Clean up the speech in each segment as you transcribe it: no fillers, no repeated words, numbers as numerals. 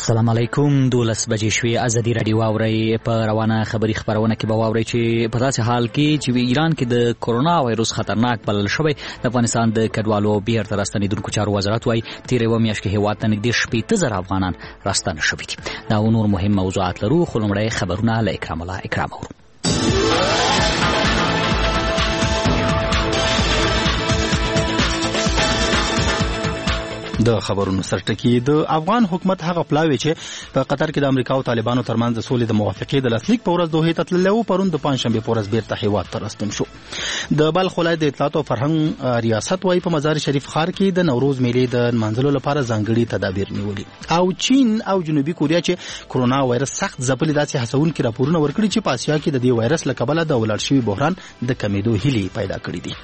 السلام علیکم. 12 بجې شوې. ازادي راډیو واورئ. په روانه خبري خبرونه کې به واورئ چې په داسې حال کې چې ایران کې د کورونا وایروس خطرناک بلل شوی، د افغانستان د کډوالو بیرته راستنېدونکو چارو وزارت وایي تېره یوه میاشت کې هېواد ته نږدې 80,000 افغانان راستانه شوي دي. دا او نور مهم موضوعات لرو، خو لومړی خبرونه له اکرام الله اکرام اورو. د خبرونو سرټکی د افغان حکومت هغه پلاوی چې په قطر کې د امریکا او طالبانو ترمنځ د سولې د موافقې د لاسلیک په ورځ دوحې ته تللی و، پرون د پنجشنبې په ورځ بیرته هېواد ته راستون شو. د بلخ ولایت د اطلاعات او فرهنګ ریاست وایي په مزار شریف ښار کې د نوروز میلې د نمانځلو لپاره ځانګړي تدابیر نیولي. او چین او جنوبي کوریا چې کورونا وایرس سخت ځپلي، داسې هڅونکي راپورونه ورکړي چې په اسیا کې د دې وایرس له کبله د ولاړ شوي بحران د کمېدو هیلې پیدا کړي دي.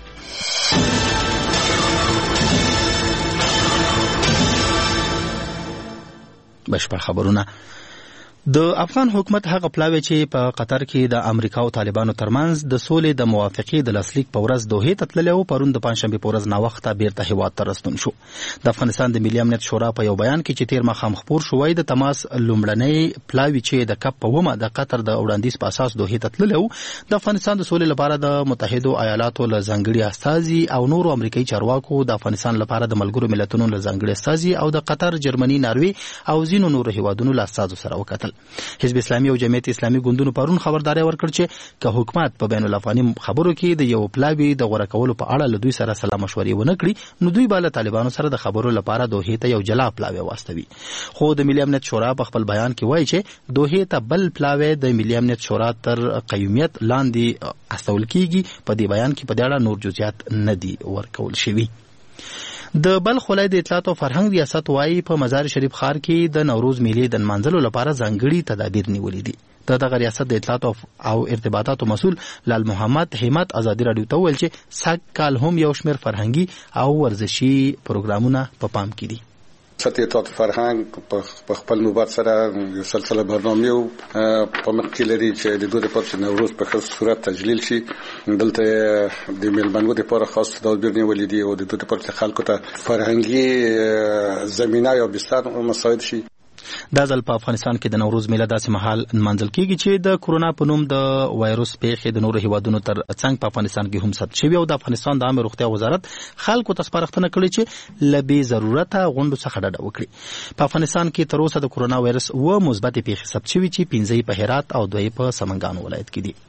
بشپړ خبرونه. د افغان حکومت هغه پلاوی چې په قطر کې د امریکا او طالبانو ترمنځ د سولې د موافقې د لاسلیک په ورځ دوحې ته تللی و، پرون د پنجشنبې په ورځ ناوخته بیرته هېواد ته راستون شو. د افغانستان د ملي امنیت شورا په یو بیان کې چې تېر ماښام خپور شو، وایي د تماس لومړنی پلاوی چې د کپ په ومه د قطر د وړاندیز په اساس دوحې ته تللی و، د افغانستان د سولې لپاره د متحدو ایالاتو له ځانګړي استازي او نورو امریکایي چارواکو، د افغانستان لپاره د ملګرو ملتونو له ځانګړي استازي او د قطر، جرمني، ناروې او ځینو نورو هیوادونو له استازو سره وکتل. حزب اسلامي او جمعیت اسلامي ګوندونو پرون خبرداري ورکړ چې که حکومت په بین الافغاني خبرو کې د یو پلاوی د غوره کولو په اړه له دوی سره سلا مشورې ونه کړي، نو دوی به له طالبانو سره د خبرو لپاره دوحې ته یو جلا پلاوی واستوي. خو د ملي امنیت شورا په خپل بیان کې وایي چې دوحې ته بل پلاوی د ملي امنیت شورا تر قیومیت لاندې استول کیږي. په دې بیان کې په دې اړه نور جزئیات نه دي ورکول شوي. د بلخ ولایت د اطلاعات او فرهنګ ریاست وایي په مزار شریف ښار کې د نوروز میلې د نمانځلو لپاره ځانګړي تدابیر نیولي دي. دغه ریاست د اطلاعات او ارتباطاتو مسؤل لال محمد همت ازادي راډیو ته وویل چې سږ کال هم یو شمېر فرهنګي او ورزشي پروګرامونه په پام کې دي. ریاست اطلاعات فرهنګ په خپل نوبت سره یو سلسله برنامې په مخ کې لري چې د دوی لپاره چې نوروز په ښه صورت تجلیل شي. دلته د میلمنو لپاره خاص تدابیر نیولي دي او د دوی لپاره چې خلکو ته فرهنګي زمینه یا بستر مساعد شي. دا ځل په افغانستان کې د نوروز میله داسې مهال نمانځل کېږي چې د کورونا په نوم د وایروس پیښې د نورو هیوادونو تر څنګ په افغانستان کې هم ثبت شوي، او د افغانستان د عامه روغتیا وزارت خلکو ته سپارښتنه کړې چې له بې ضرورته غونډو څخه ډډه وکړي. په افغانستان کې تر اوسه د کورونا وایرس 2 مثبتې پیښې ثبت شوي چې 15 په هرات او 2 په سمنګان ولایت کې دي.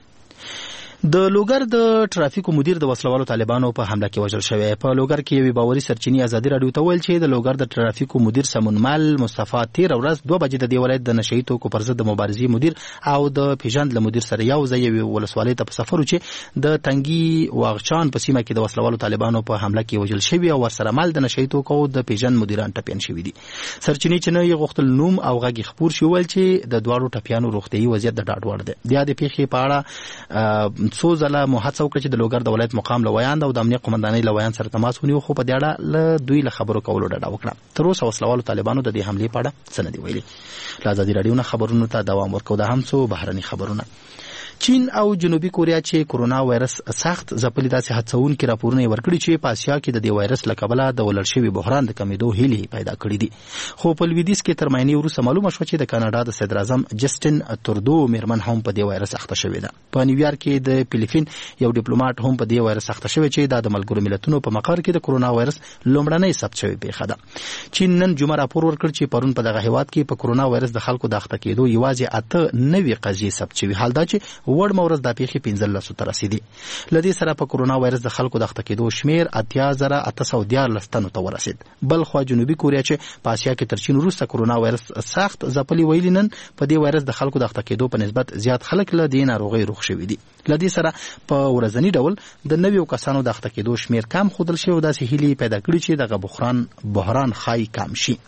د لوګر د ټرافیکو مدیر د وسلوالو طالبانو په حمله کې وژل شوی. په لوګر کې یوې باوري سرچینې ازادي راډیو ته ویل چې د لوګر د ټرافیکو مدیر سمونمل مصطفی تیر ورځ 2 بجې د دې ولایت د نشئی توکو پر ضد د مبارزې مدیر او د پیژند له مدیر سره یو ځای یوې ولسوالۍ ته په سفر و چې د تنګي واغچان په سیمه کې د وسلوالو طالبانو په حمله کې وژل شوی او ورسره مال د نشئی توکو د پیژند مدیران ټپیان شوي دي. سرچینې چې نه یې غوښتل نوم او غږ خپور شي ویل چې د دواړو ټپیانو روغتیايي وضعیت د ډاډ وړ دی. د دې پیښې په اړه څو ځله هڅه وکړه چې د لوګر د ولایت مقام له ویاند او د امنیت قومندانۍ له ویاند سره تماس ونیو، خو په دې اړه له دوی له خبرو کولو ډډه وکړه. تر اوسه وسلوالو طالبانو د دې حملې په اړه څه نه دي ویلي. له ازادي راډیو نه خبرونو ته دوام ورکوو. دا هم څو بهرني خبرونه. چین او جنوبي کوریا چې کورونا وایرس سخت ځپلي، داسې هڅونکي راپورونه یې ورکړي چې په اسیا کې د دې وایرس له کبله د ولاړ شوي بحران د کمېدو هیلې پیدا کړي دي. خو په لویدیځ کې تر معاینې وروسته معلومه شوه چې د کاناډا د صدراعظم جسټن تردو میرمن هم په دې وایرس اخته شوې ده. په نیویارک کې د فلیپین یو ډیپلوماټ هم په دې وایرس اخته شوی چې دا د ملګرو ملتونو په مقر کې د کورونا وایرس لومړنۍ ثبت شوې پیښه ده. چین نن جمعه راپور ورکړ چې پرون په دغه هیواد کې په کورونا وایرس د خلکو د اخته کېدو یوازې 8 نوي قضیې ثبت شوي. حال دا چې وړ مورز د 15 ته رسیدي. لدې سره په کورونا وایرس د خلکو د اخته کېدو شمیر 8814 تنو ته ورسید. بل خو جنوبي کوریا چې په اسیا کې تر چین وروسته کورونا وایرس سخت ځپلي، ویلي نن په دې وایرس د خلکو د اخته کېدو په نسبت زیات خلک له دې ناروغۍ روغ شوي دي. لدې سره په ورځني ډول د نویو کسانو د اخته کېدو شمیر کم ښودل شوی او داسې هیلې پیدا کړي چې دغه بحران ښایي کم شي.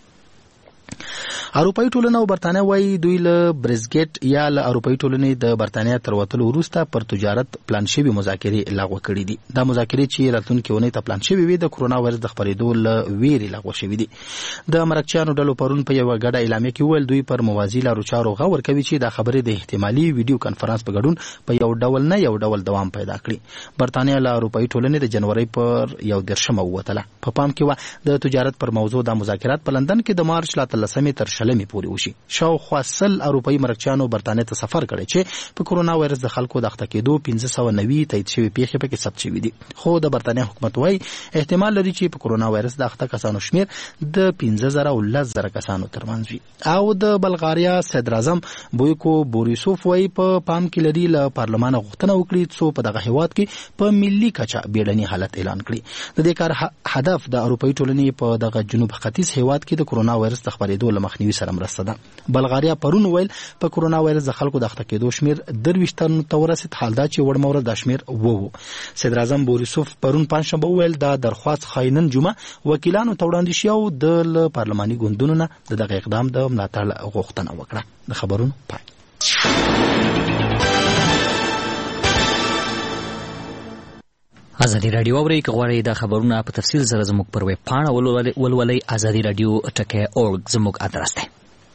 اروپایي ټولنه او برتانیا وایي دوی له برزګټ یا له اروپایي ټولنې د برتانیا تر وتلو وروسته پر تجارت پلان شوي مذاکرې لغوه کړي دي. دا مذاکرې چې راتلونکې اونۍ ته پلان شوي وي د کورونا وایرس د خپرېدو له ویرې لغوه شوي دي. د مرکچیانو ډلو پرون په یوه ګډه اعلامیه کې وویل دوی پر موازي لارو چارو غور کوي چې دا خبرې د احتمالي ویډیو کنفرانس په ګډون په یو ډول نه یو ډول دوام پیدا کړي. برتانیا له اروپایي ټولنې د جنوري پر 11 ووتله. په پام کې و د تجارت پر موضوع د مذاکرات په لندن کې د مارچ له 14 تر 20 پورې وشي. شاوخوا 100 اروپאי مرکچیانو برتانیې ته سفر کړی چې په کورونا وایرس د خلکو د اخته کېدو 1590 تایید شوی پیښې پکې ثبت شوې دي. خو د برتانیې حکومت وايي احتمال لري چې په کورونا وایرس د اخته کسانو شمیر د 15000 او 10000 کسانو ترمنځ وي. او د بلغاریا صدر اعظم بویکو بوریسوف وايي په پام کې لري له پارلمان غوښتنه وکړي څو په دغه هیواد کې په ملي کچه بیړني حالت اعلان کړي. د دې کار هدف د اروپאי ټولنې په دغه جنوب ختیځ هیواد کې د کورونا وایرس د خپرېدو لمخنیوي سره مرسته ده. بلغاریا پرون ویل په کورونا وایرس د خلکو د اخته کېدو شمیر 23 تن ته ورسید، حال دا چې وړ مورد د شمیر وو. صدر اعظم بوریسوف پرون پنځشنبه ویل دا درخواست خاینن جمعه وکیلانو ته وړاندې شي او د پارلماني ګوندونو نه د دغه اقدام د ملاتړ غوښتنه وکړه. د خبرونو پای. ازادي رادیو اوري که غواړئ د خبرونو په تفصیل سره زموږ پر ویب پاڼه ولولئ ازادي رادیو .org زموږ ادرس دی.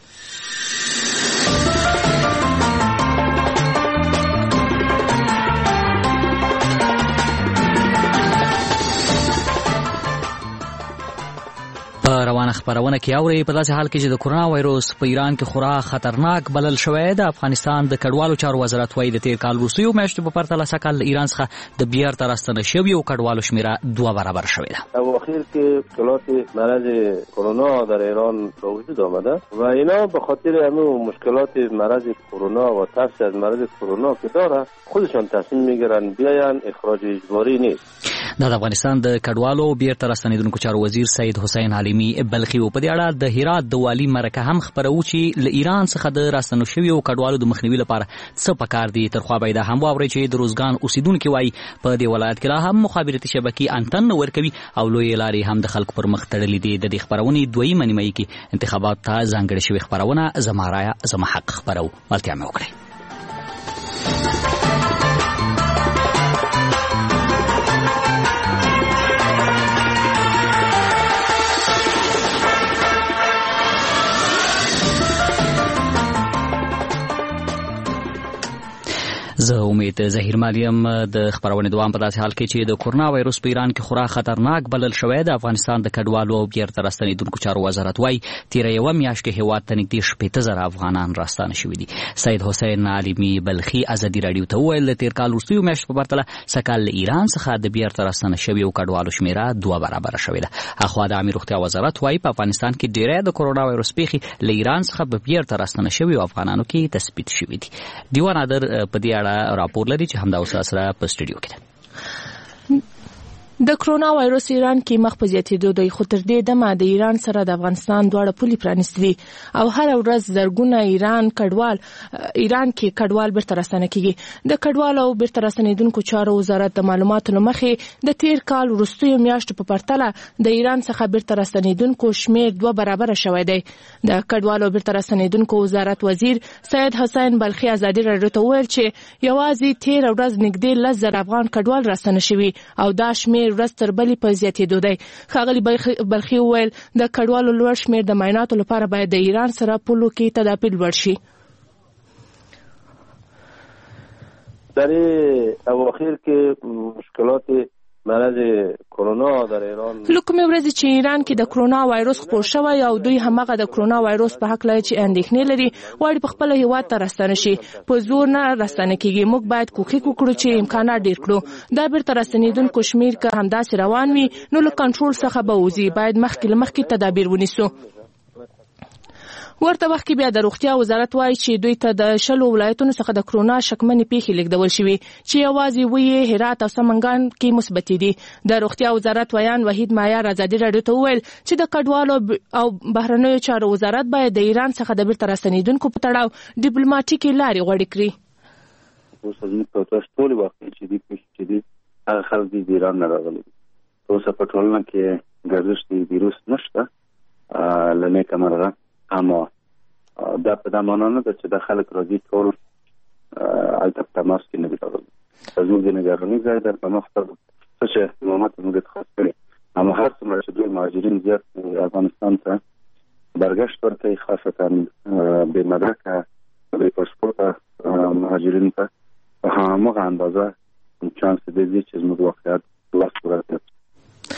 روانه خبرونه کې اوري په داسې حال کې چې د کورونا وایرس په ایران کې خورا خطرناک بلل شوی د افغانستان د کډوالو چارو وزارت وايي د تیر کال وروستیو میاشتو په پرتله سږ کال ایران څخه د بیرته راستنه شویو کډوالو شمیره 2 برابر شوی ده. اواخر که مشکلات مرض کرونا در ایران به وجود آمده و اینا به خاطر همون مشکلات مرض کرونا و ترس از مرض کرونا که داره خودشان تصمیم میگیرن بیاین، اخراج اجباری نیست. د افغانستان د کډوالو بیرته راستنیدونکو چارو وزیر سید حسین عالمی بلخي په دې اړه د هرات د والی مرکه هم خبرو چې له ایران څخه د راستنو شویو کډوالو د مخنیوي لپاره څه پکار دي. ترخوا باید هم واوري چې د روزګان اوسیدونکو وايي په دې ولایت کې لا هم مخابراتي شبکې انتن ورکوي او لوی لارې هم د خلکو پر مخ تړلې دي. د دې خبرونې دویمه نیمه کې انتخابات ته ځانګړې شوی خبرونه زمارایا زما حق خبرو ملتیا مې وکړي. زه امید ظهیر مالیم. د خبرونې دوام په داسې حال کې چې د کورونا وایرس په ایران کې خورا خطرناک بلل شوی د افغانستان د کډوالو او بیرته راستنیدونکو چارو وزارت وايي تیره یوه میاشت کې هیواد ته نږدې 15000 افغانان راستانه شوي دي. سید حسین عالمی بلخي ازادي رادیو ته وویل د تیر کال وروستیو میاشتو په پرتله سږ کال له ایران څخه د بیرته راستانه شویو کډوالو شمیره 2 برابر شوې ده. اخوا د عامه روغتیا وزارت وايي په افغانستان کې ډیری د کورونا وایرس پیښې له ایران څخه په بیرته راستانه شویو افغانانو کې تثبیت شوي دي. دیوان نادر په دې اړه راپور لري چې همدا اوس سره په سټوډیو کې ده. د کرونا وایرس ایران کې مخ په زیاتېدو دی، خو تر دې دمه د ایران سره د افغانستان دواړه پولې پرانیستې دي او هر ورځ زرګونه ایران کې کډوال بیرته راستنه کیږي. د کډوال او بیرته راستنیدونکو چارو وزارت د معلوماتو له مخې د تیر کال وروستیو میاشتو په پرتله د ایران څخه بیرته راستنیدونکو شمیر 2 برابر شوی دی. د کډوال او بیرته راستنیدونکو وزارت وزیر سید حسین بلخي ازادي رادیو ته وویل چې یوازې تیر ورځ نږدې 10000 افغان کډوال راستنه شوي او دا شمیر ورځ تر بلې په زیاتېدو دی. ښاغلي بلخي وویل د کډوالو لوړ شمیر د معایناتو لپاره باید د ایران سره پولو کې تدابیر لوړ شي. در اواخر که مشکلات مرض کرونا در ایران لکه ورځ چې ایران کې د کرونا وایرس خپور شوی او دوی همغه د کرونا وایرس په حق لري چې اندېښنې لري واړي په خپل هیواد ته راستنه شي په زور نه راستنه کیږي. موږ باید کوښښ وکړو چې امکانات ډیر کړو. دا بیرته راستنیدونکو شمیر که همداسې روان وي نو له کنټرول څخه به وځي. باید مخکې تدابیر ونیسو. ورته وخت کې بیا د روغتیا وزارت وايي چې دوی ته د 10 ولایتونو څخه د کرونا شکمنې پیښې لیږدول شوي چې یوازې وی هرات او سمنګان کې مثبت دي. د روغتیا وزارت ویان وحید معیار ازادي رادیو ته وویل چې د کډوالو او بهرنیو چارو وزارت باید د ایران څخه د بیرته راستنیدونکو په تړاو ډیپلوماټیکي لارې غوړې کړي. اوس زموږ په ټول وخت چې دې پیښې دي هغه خلک د ایران نه راغلي. اوس په ټولنه کې ګرځښت د ویروس نشته لنه کمرغه، اما دا په دمانه نه ده چې د خلک راځي ټول البته تماس کې نه دي راغلي. زموږ د نگرانۍ ځای در په مخ ته څه اقدامات موږ خاص کړي. اما هر څومره چې دوی مهاجرین زیات افغانستان ته برگشت ورکوي، خاصتا به مدرکه به پاسپورت مهاجرین ته همغه اندازه چانس دی چې زموږ واقعیت لاس ورته.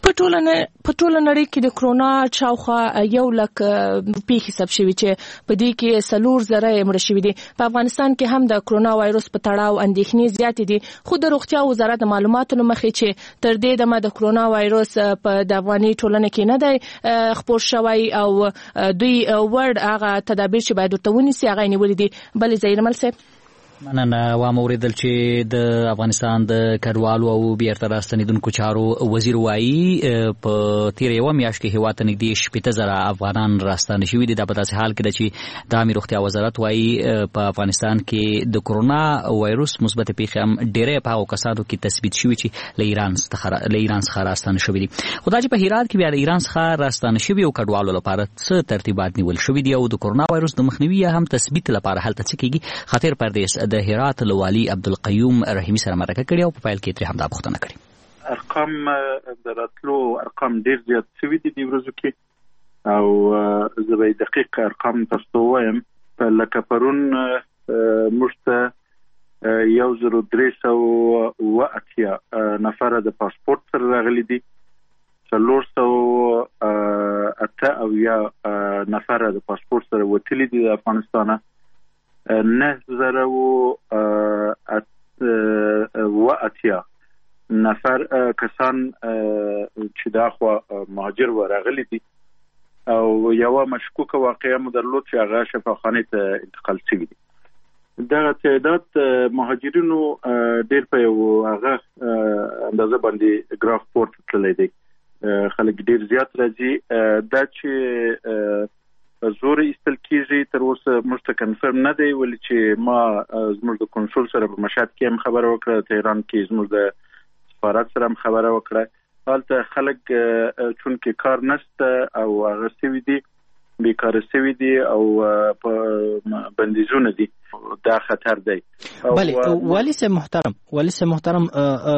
په ټوله نړۍ کې د کرونا شاوخوا 100,000 پیښې ثبت شوي چې په دې کې 4,000 مړه شوي دي. په افغانستان کې هم د کرونا وایروس په تړاو اندېښنې زیاتې دي، خو د روغتیا وزارت د معلوماتو له مخې چې تر دې دمه د کرونا وایروس په د افغاني ټولنه کې نه دی خپور شوی او دوی وړ هغه تدابیر چې باید ورته ونیسي هغه نیولي دي. بلې زهیر مل صاحب مننه. وام اوریدل چې د افغانستان د کډوالو او بیرته راستنیدونکو چارو وزیر وایي په تیر یو میاشت کې هیواد ته نږدې 70,000 افغانان راستانه شوي دي. دا په داسې حال کې ده چې د عامه روغتیا وزارت وایي په افغانستان کې د کرونا وایروس مثبت پیښې هم ډېرې په هغو کسانو کې تثبیت شوي چې له ایران څخه راستانه شوي دي. خو دا چې په هرات کې بیا د ایران څخه راستانه شوي او کډوالو لپاره څه ترتیبات نیول شوي دي او د کرونا وایروس د مخنیوي یا هم تثبیت لپاره هلته څه کېږي. خاطر پردیس د هرات له والي عبدالقیوم رحیمي سره مرکه کړې او په پیل کې ترې همدا پوښتنه کړې. ارقام د راتلو ارقام ډېر زیات شوي دي دې ورځو کې او زه به دقیق ارقام تاسو وایم. لکه پرون موږ ته 1,380 نفر د پاسپورت سره راغلي دي، 408 نفر د پاسپورت سره وتلي دي د افغانستانه، 9,080 نفر کسان چې دا خو مهاجر و راغلي دي او یو مشکوکه واقعه مو درلود چې هغه شفاخانه ته انتقال شوی دي. دا تعداد مهاجرینو ډېر په یو هغه اندازه باندې ګراف پورت تللی دی، خلک ډېر زیات راځي. دا چې زور ایستل کیږي تر اوسه موږ ته کنفرم نه دی، ولې چې ما زموږ د کنسول سره په مشهد کې هم خبره وکړه، تهران کې زموږ د سفارت سره هم خبره وکړه. هلته خلک چونکې کار نشته او هغه سوي دي، بیکاره سوي دي او بندیزونه دي، دا خطر دی. بله والی صاحب محترم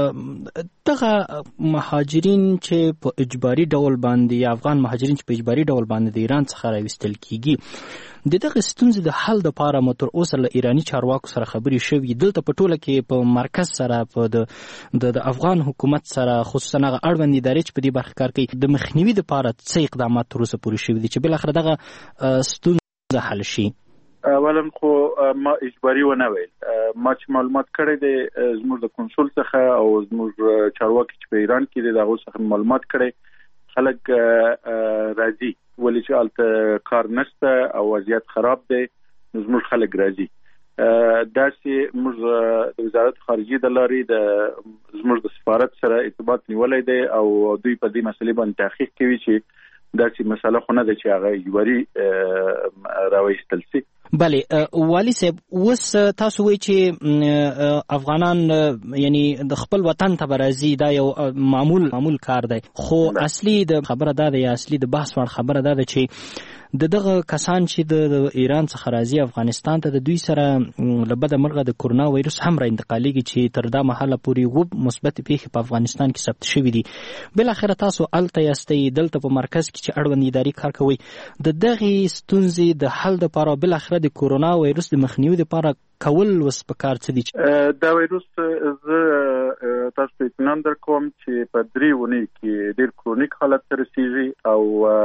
دغه مهاجرین چې په اجباري ډول باندې یا افغان مهاجرین چې په اجباري ډول باندې د ایران څخه راوستل کیږي، د دغه ستونزې د حل لپاره مو تر اوسه له ایراني چارواکو سره خبرې شوي؟ دلته په ټوله کې په مرکز سره په د افغان حکومت سره خصوصا هغه اړوند ادارې چې په دې برخه کار کوي د مخنیوي لپاره څه اقدامات تر اوسه پورې شوي دي چې بالاخره دغه ستونزه حل شي؟ اولا خو ما اجباري ونه ویل، ما چې معلومات کړی دی زموږ د کنسول څخه او زموږ چارواکي چې په ایران کې دي د هغو څخه معلومات کړی، خلک راځي، ولې چې هلته کار نشته او وضعیت خراب دی، نو زموږ خلک راځي. داسې موږ د وزارت خارجي د لارې زموږ د سفارت سره ارتباط نیولی دی او دوی په دې مسلې باندې تحقیق کوي چې داسې مسله خو نه ده چې هغه اجباري راوایستل شي. بله والی صاحب، اوس تاسو وایي چې افغانان یعنی د خپل وطن ته به راځي، دا یو معمول کار دی، خو اصلي د خبره دا ده یا اصلي د بحث وړ خبره دا ده چې دغه کسان چې د ایران څخه راځي افغانستان ته، د دوی سره له بده مرغه د کرونا وایروس هم را انتقالیږي چې تر دا مهاله پورې مثبت پیښې په افغانستان کې ثبت شوي دي. بالاخره تاسو هلته یاستئ، دلته په مرکز کې چې اړوند ادارې کار کوي، د دغې ستونزې د حل دپاره بالاخره د کرونا وایروس د مخنیوي دپاره کول وس په کار څه دي؟ دا وایروس زه تاسو ته اطمینان درکوم چې په 3 اونۍ کې ډېر کرونیک حالت ته رسیږي او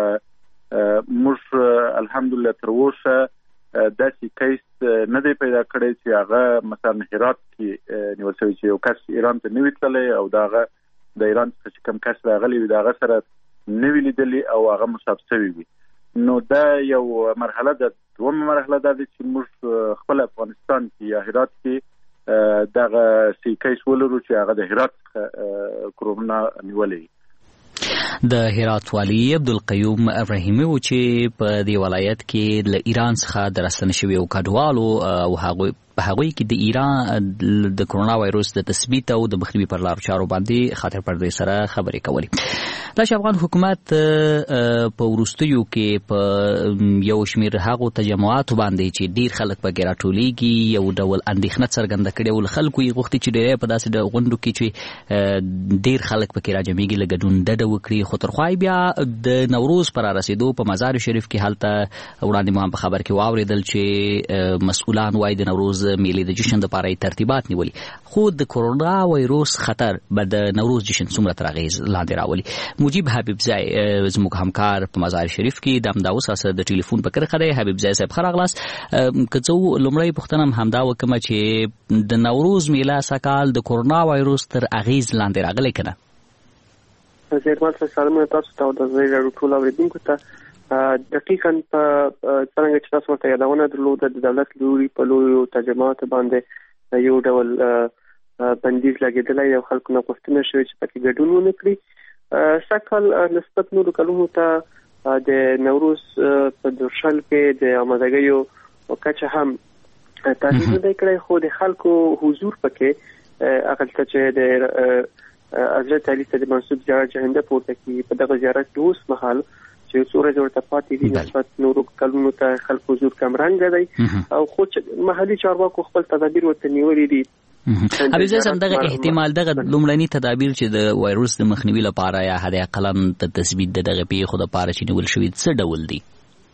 موږ الحمدلله تر اوسه داسې کیس نه دی پیدا کړی چې هغه مثلا هرات کې نیول شوی چې یو کس ایران ته نه وي تللی او د هغه د ایران څخه چې کوم کس راغلی وي د هغه سره نه وي لیدلی او هغه مصاب شوی وي. نو دا یو مرحله ده. دومره مرحله ده چې موږ خپل افغانستان کې یا هرات کې دغه سی کیس ولرو چې هغه د هرات کرونا نیولې. د هرات والي عبدالقیوم رحیمي و چې په دې ولایت کې له ایران څخه د راستنه شوي او کډوالو او په هغوی کې د ایران د کرونا وایروس د تثبیت او د مخنیوي پر لارو چارو باندې خاطر پردې سره خبرې کولې. دا چې افغان حکومت په وروستیو کې په یو شمېر هغو تجمعاتو باندې چې ډېر خلک پکې راټولیږي یو ډول اندېښنه څرګنده کړې او له خلکو یې غوښتي چې ډېری په داسې غونډو کې چې ډېر خلک پکې راجمعېږي له ګډون ډډه وکړي. خو تر خوا بیا د نوروز پر رسېدو په مزار شریف کې هلته وړاندې ما په خبر کې واورېدل چې مسؤلان وایي د نوروز میلې د جشن لپاره ترتیبات نیولي، خو د کرونا وایروس خطر به د نوروز جشن څومره تر اغیز لاندې راولي. مجیب حبیبزی زموږ همکار په مزار شریف کې د همدا اوس د ټلیفون په کرخه دی. حبیبزی صاحب ښه راغلاست. که څه لومړی پوښتنه همدا وکړم چې د نوروز میله سکال د کرونا وایروس تر اغیز لاندې راغلی که نه؟ زیرمال سلامونه تاسو ته او د زړه ټول اوریدونکو ته. دقیقاً په څنګه چې تاسو ورته یادونه درلوده د دولت لوري په لویو تجمعاتو باندې یو ډول بندیز لګېدلی او خلکو نه غوښتنه شوې چې پکې ګډون ونه کړي. سږکال نسبت نورو کلونو ته د نوروز په درشل کې د آمادګیو کچه هم تغییر نه دی کړی، خو د خلکو حضور پکې هغلته چې د حضرت علی ته منسوب زیارت جهنده پورته کړي په دغه زیارت کې اوس مهال چې څو ورځې ورته پاتې دي نسبت نورو کلونو ته خلکو حضور کمرنګه دی او خو محلي چارواکو خپل تدابیر ورته نیولي دي. حبیبزی صاحب دغه احتمال دغه لومړني تدابیر چې د وایروس د مخنیوي لپاره یا حد اقل د تثبیت دغه پیښو لپاره چې نیول شوي څه ډول دي؟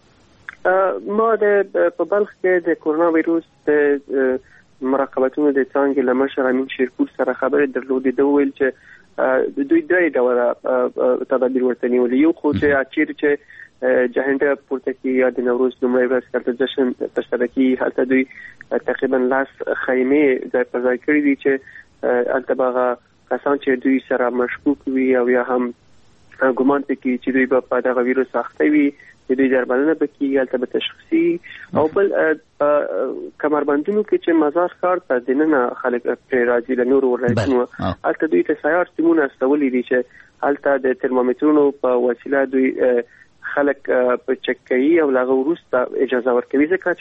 ما په بلخ کې د کرونا وایروس د مراقبتونو د څانګې له مشر امین شیرپور سره خبرې درلودې. د ویل چې دوی درې ډوله تدابیر ورته نیولي. یو خو چې چیرې چې جهنده پورته کې یا د نوروز لومړۍ ورځ کله جشن ترسره کړي هلته دوی تقریبا 10 خیمې ځای پر ځای کړي دي چې هلته به هغه کسان چې دوی سره مشکوک وي او یا هم ګمان پکې چې دوی به په دغه ویروس اخته وي د دوی درملنه پکې هلته به تشخیصي او بل کمربندونو کې چې مزار ښار ته دننه خلک پرې راځي له نورو ولایتونو هلته دوی ته سیار سیمونه استولي دي چې هلته د ترمامیترونو په وسیله دوی خلک په چک کوي او له هغه وروسته اجازه ورکوي، ځکه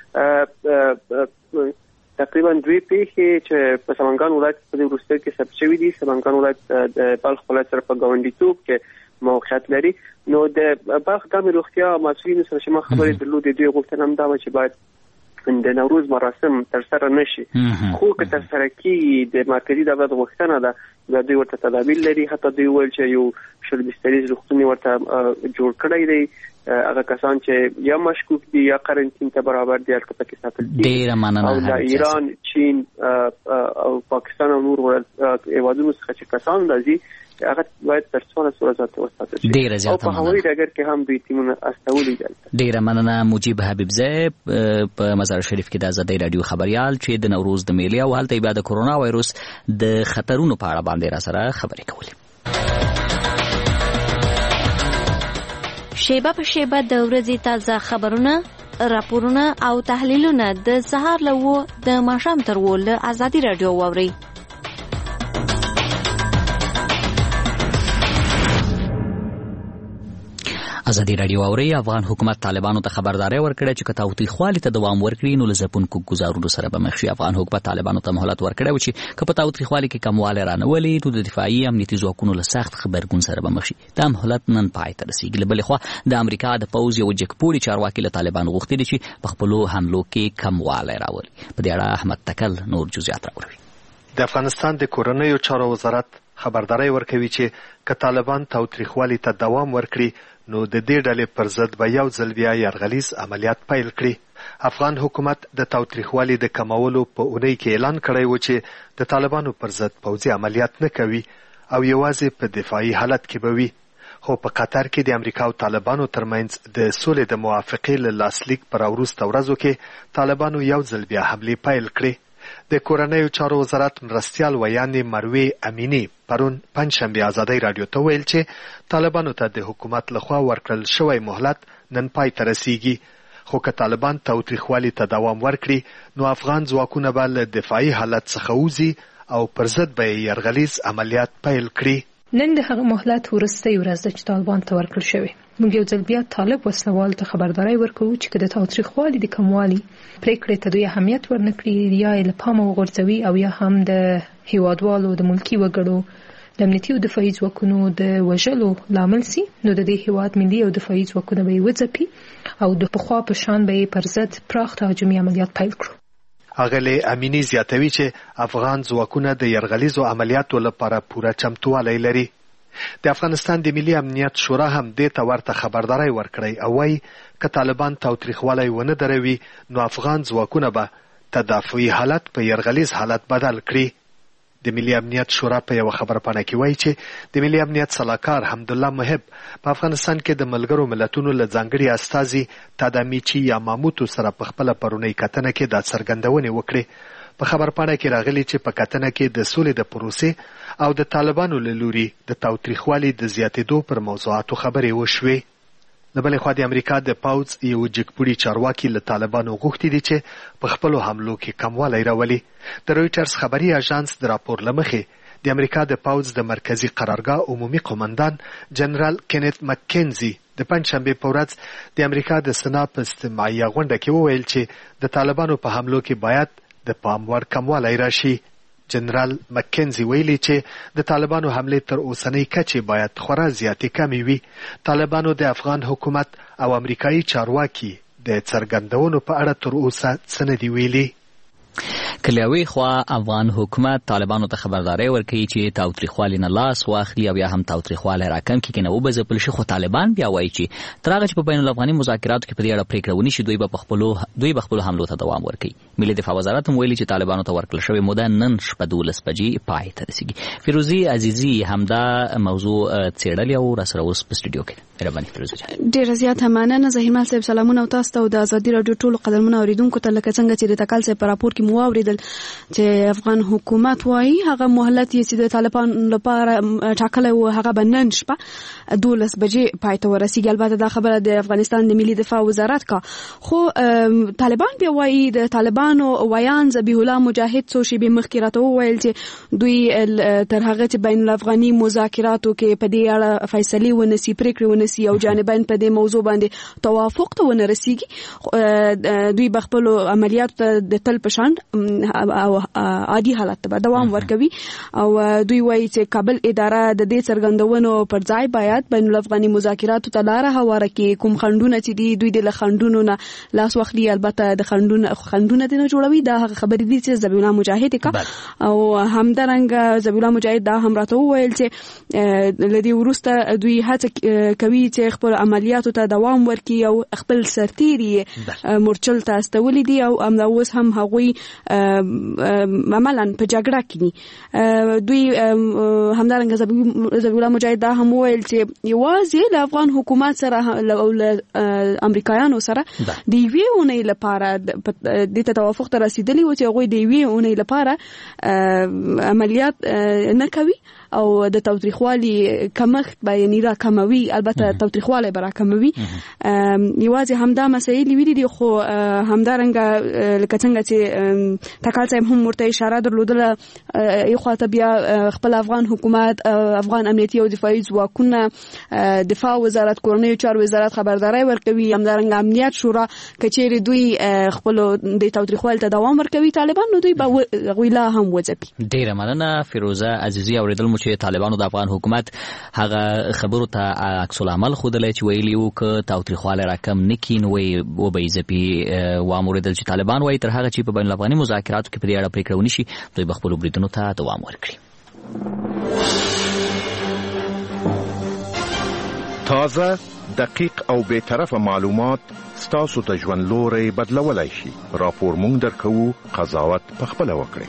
چې تقریبا 2 پیښې چې په سمنګان ولایت په وروسته کې ثبت شوي دي. سمنګان ولایت د بلخ ولایت سره په ګاونډیتوب کې موقعیت لري. نو د بلخ د روغتیا مسؤلینو سره چې ما خبرې درلودې دوی غوښتنه هم دا و چې باید د نوروز مراسم ترسره نشي، خو که ترسره کیږي د مرکزي دولت غوښتنه ده دوی ورته تدابیر لري. حتی دوی ویل چې یو 20 بستریز روغتون ورته جوړ کړی دی، هغه کسان چې یا مشکوک دي یا قرنطین ته برابر دي هلته پکې ساتل دي. ډېره مننه. او د ایران، چین او پاکستان او نور هیوادونو څخه چې کسان راځي هغه باید تر 14 ورځې وساتل شي. ډېره زیاته او په هوایي ډګر کې هم دوی ټیمونه استولي دي. ډېره مننه مجیب حبیبزی په مزار شریف کې د ازادۍ رادیو خبريال چې د نوروز د میلې او هلته بیا د کرونا وایروس د خطرونو په اړه باندې را سره خبرې کولې. شیبه په شیبه د ورځې تازه خبرونه، راپورونه او تحلیلونه د سهار له 9 د ماښام تر 10 له ازادۍ رادیو واورئ. ازادي رادیو اوري. افغان حکومت طالبانو ته خبرداري ورکړه چې تاوتریخوالي ته دوام ورکړي نو لزپونکو گزارونو سره به مخ شي. افغان حکومت طالبانو ته مهلت ورکړه چې که په تاوتریخوالي کې کمواله رانولي نو د دفاعي امنیتي ځواکونو له سخت خبرګون سره به مخ شي. دا مهلت نن پای ته رسیدلی. بلې خوا د امریکا د پوز یو جګپوړي چارواکي له طالبانو غوښتي چې په خپلو حملو کې کمواله راولي. په دې اړه احمد تکل نور جزئیات راوړي. د افغانستان د کورنیو چارو وزارت خبرداري ورکوي چې که طالبان تاوتریخوالي ته دوام ورکړي نو د دې ډلې پر ضد به یو ځل بیا یرغلیز عملیات پیل کړي. افغان حکومت د تاوتریخوالي د کمولو په اونۍ کې اعلان کړی و چې د طالبانو پر ضد پوځي عملیات نه کوي او یوازې په دفاعي حالت کې به وي. خو په قطر کې د امریکا او طالبانو ترمنځ د سولې د موافقې له لاسلیک پر وروسته ورځو کې طالبانو یو ځل بیا حملې پیل کړې. د کورنیو چارو وزارت مرستیال ویانې مروې امینی پرون پنځشنبه ازادۍ رادیو ته ویل چې طالبانو ته د حکومت لخوا ورکړل شوی مهلت نن پای ته رسیږي. خو که طالبان تاوتریخوالي ته دوام ورکړي نو افغان ځواکونه به له دفاعي حالت څخه وځي او پر ضد به یرغلیز عملیات پیل کړي. نن د هغه مهلت وروستۍ ورځ ده چې طالبان ته ورکړل شوی. موږ یو ځل بیا طالب وسلوالو ته خبرداري ورکوو چې که د تاوتریخوالي د کموالي پریکړې ته دوی اهمیت ورنکړي یا یې له پامه وغورځوي او یا هم د هیوادوالو د ملکي وګړو د امنیتي او دفاعي ځواکونو د وژلو لامل سي نو د دې هیواد ملي او دفاعي ځواکونه به یې وځپي او د پخوا په شان به یې پر ضد پراخ تهاجمي عملیات پیل کړو. اغلی امینی زیاتوي چې افغان ځواکونه د یرغلیزو عملیاتو لپاره پوره چمتووالی لري. د افغانستان د ملي امنیت شورا هم دې ته ورته خبرداري ورکړی او وايي که طالبان تاوتریخوالی ونه دروي نو افغان ځواکونه به تدافعي حالت په یرغلیز حالت بدل کړي. د ملي امنیت شورا په یو خبرپاڼه کې وایي چې د ملي امنیت سلاکار حمدالله محب په افغانستان کې د ملګرو ملتونو له ځانګړي استازي تادامیچي یا ماموتو سره په خپله پرونۍ کتنه کې دا څرګندونې وکړې. په خبرپاڼه کې راغلي چې په کتنه کې د سولې د پروسې او د طالبانو له لوري د تاوتریخوالي د زیاتېدو پر موضوعاتو خبرې وشوې. د بلې خوا د امریکا د پوځ یو جګپوړي چارواکي له طالبانو غوښتي دي چې په خپلو حملو کې کموالی راولي. د رویټرز خبري اژانس د راپور له مخې د امریکا د پوځ د مرکزي قرارګاه عمومي قومندان جنرال کینت مکینزي د پنجشنبې په ورځ د امریکا د سنا په استماعیه غونډه کې وویل چې د طالبانو په حملو کې باید د پام وړ کموالی راشي. جنرال مکینزي ویلي چې د طالبانو حملې تر اوسنۍ کچې باید خورا زیاتې کمې وي. طالبانو د افغان حکومت او امریکایي چارواکي د څرګندونو په اړه تر اوسه څه نه دي ویلي. کلیوي خوا افغان حکومت طالبانو ته خبرداري ورکوي چې تاوتریخوالي نه لاس واخلي او یا هم تاوتریخوالی راکم کړي، کنه وبځپل شي. خو طالبان بیا وایي چې تر هغه چې په بین الافغاني مذاکراتو کې په دې اړه پریکړه ونشي دوی به خپلو حملو ته دوام ورکوي. ملي دفاع وزارت هم ویلي چې طالبانو ته ورکړل شوې موده نن شپه 12 بجې پای ته رسیږي. فیروزي عزیزي همدا موضوع څېړلې او راسره اوس په سټوډیو کې. مهرباني فیروزي جان. ډېره زیاته مننه. زهیرمل صاحب سلامونه او تاسو ته او د ازادي راډیو ټولو قدرمنو اوریدونکو ته. لکه څنګه چې د تکل صاحب په راپور کې مو واوریدل چې افغان حکومت وایي هغه مهلت یې چې د طالبان لپاره ټاکلی و هغه به نن شپه 12 بجې پای ته ورسیږي. البته دا خبره د افغانستان د ملي دفاع وزارت کا، خو طالبان بیا وایي د طالبانو ویان ذبیح الله مجاهد څو شېبې مخکې راته وویل چې دوی تر هغه چې بین الافغاني مذاکراتو کې په دې اړه فیصلې ونسي، پریکړې ونسي او جانبین په دې موضوع باندې توافق ته ونه رسیږي، دوی به خپلو عملیاتو ته د تل په شان او عادي حالت ته دوام ورکوي. او دوی وایي چې کابل اداره د دې څرګندونو پر ځای باید بین الافغاني مذاکراتو ته لاره هواره کړي. کوم خنډونه چې دوی د خنډونو نه لاس واخلي، البته د خنډونه نه جوړوي. دا هغه خبرې دي چې ذبیح الله مجاهد کا او همدارنګه ذبیح الله مجاهد دا هم راته وویل چې لدی ورسته دوی هڅه کوي چې خپل عملیاتو ته دوام ورکړي او خپل سرتیري مورچل ته استولي دي او اوس هم هغوی عملاً په جګړه کې دي. دوی همدارنګه ذبیح الله مجاهد دا هم وویل چې یوازې له افغان حکومت سره او له امریکایانو سره د یوې اونۍ لپاره د توافق ته رسیدلی و چې هغوی د یوې اونۍ لپاره عملیات نه کوي او د تاوتریخوالي کمښت به یې را کموي. البته تاوتریخوالی به را کموي. یوازې همدا مسایل ویلي دي، خو همدارنګه لکه څنګه چې تکال صاحب هم ورته اشاره درلودله، یو خواته بیا خپل افغان حکومت، افغان امنیتي او دفاعي ځواکونه، دفاع وزارت، کورنیو چارو وزارت خبرداری ورکوي. همدارنګه امنیت شورا کچېرې دوی خپل د تاوتریخوالي ته دوام ورکوي طالبان، نو دوی به هغوی لا هم وځپي. ډېره مننه فیروزه عزیزي. اورېدل مو چې طالبانو د افغان حکومت هغه خبرو ته عکس العمل ښودلی چې ویلي وو که تاوتریخوالی راکم نه کړي نو وبه یې ځپي. وام اورېدل چې طالبان وایي تر هغه چې په بین الافغاني مذاکراتو کې په دې اړه پریکړه ونشي دوی به خپلو بریدونو ته دوام ورکړي. تازه، دقیق او بی‌طرفه معلومات ستاسو د ژوند لوری بدلولی شي. راپور مونږ درکوو، قضاوت پخپله وکړئ.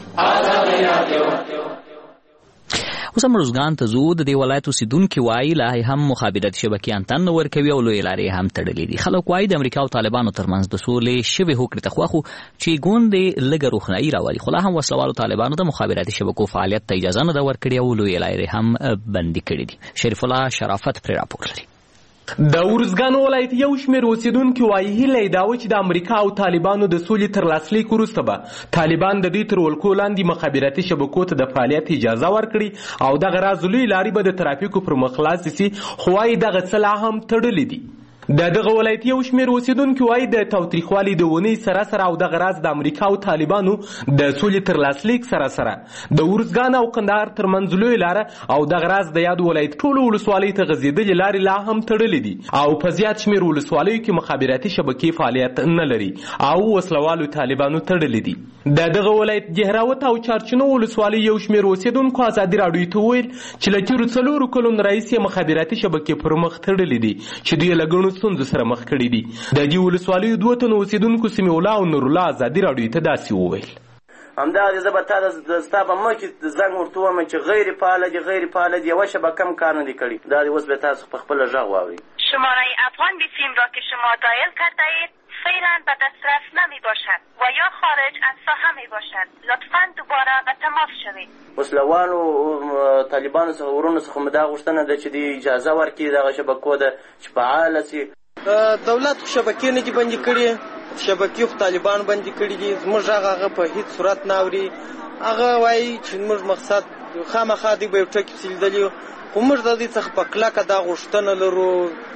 اوس هم روزګان ته ځو. د دې ولایت اوسېدونکي وایي لا هم مخابراتي شبکې انتن نه ورکوي او لویې لارې هم تړلې دي. خلک وایي د امریکا او طالبانو ترمنځ د سولې شوې هوکړې ته خوښ وو چې ګوندې لږه روښنایي راولي، خو لا هم وسلوالو طالبانو د مخابراتي شبکو فعالیت ته اجازه نه ده ورکړې او لویې لارې هم بندي کړې دي. شریف الله شرافت پرې راپور لري. د ورزګان ولایت یو شمېر اوسېدونکي وایي هیله یې دا وه چې د امریکا او طالبانو د سولې تر لاسلیک وروسته به طالبان د دوی تر ولکو لاندې مخابراتي شبکو ته د فعالیت اجازه ورکړي او دغه راز لویې لارې به د ترافیکو پر مخ خلاصې سي، خو وایي دغه څه لا هم تړلې دي. دغه ولایت یو شمېر اوسېدونکي وایي د تاوتریخوالي د اونۍ سره سره او دغه راز د امریکا او طالبانو د سولې تر لاسلیک سره سره د ورزګان او کندهار ترمنځ لویه لاره او دغه راز د یاد ولایت ټولو ولسوالیو ته غځېدلې لارې لا هم تړلې دي او په زیات شمېر ولسوالیو کې مخابراتي شبکې فعالیت نه لري او وسلوالو طالبانو تړلې دي. دغه ولایت جهراوت او چارچینو ولسوالۍ یو شمېر اوسېدونکو ازادي راډیو ته وویل چې له تېرو 4 کلونو راهیسې مخابراتي شبکې پر مخ تړلې دي چې دوی له ګڼو ستونزو سره مخ کړي دي. د دې ولسوالیو 2 تنو اوسیدونکو سمیع الله او نور الله ازادي راډیو ته داسې وویل. همدغه زه به تا د ستا په مخ کې زنګ ورته ووایم چې غیر فعال دي یوه شبکه هم کار نه دی کړی. دا دی اوس به تاسو په خپله غږ واورئ. شماره افغان به سیم را که شما دایل کرده اید فعلا به دسترس نمی باشد و یا خارج از ساحه می باشد. لطفا دوباره به تماس شوید. وسلوانو طالبانو څخه ورونو څخه مو دا غوښتنه ده چې دوی اجازه ورکړي دغه شبکو ده چې فعاله سي. دولت خو شبکې نه دي بندې کړي، شبکې خو طالبان بندې کړي دي. زموږ هغه په هیڅ صورت نه اوري. هغه وایي چې زموږ مقصد خامخا دوی به یو ټکي پسې لیدلي خو موږ د دې څخه په کلکه دا غوښتنه لرو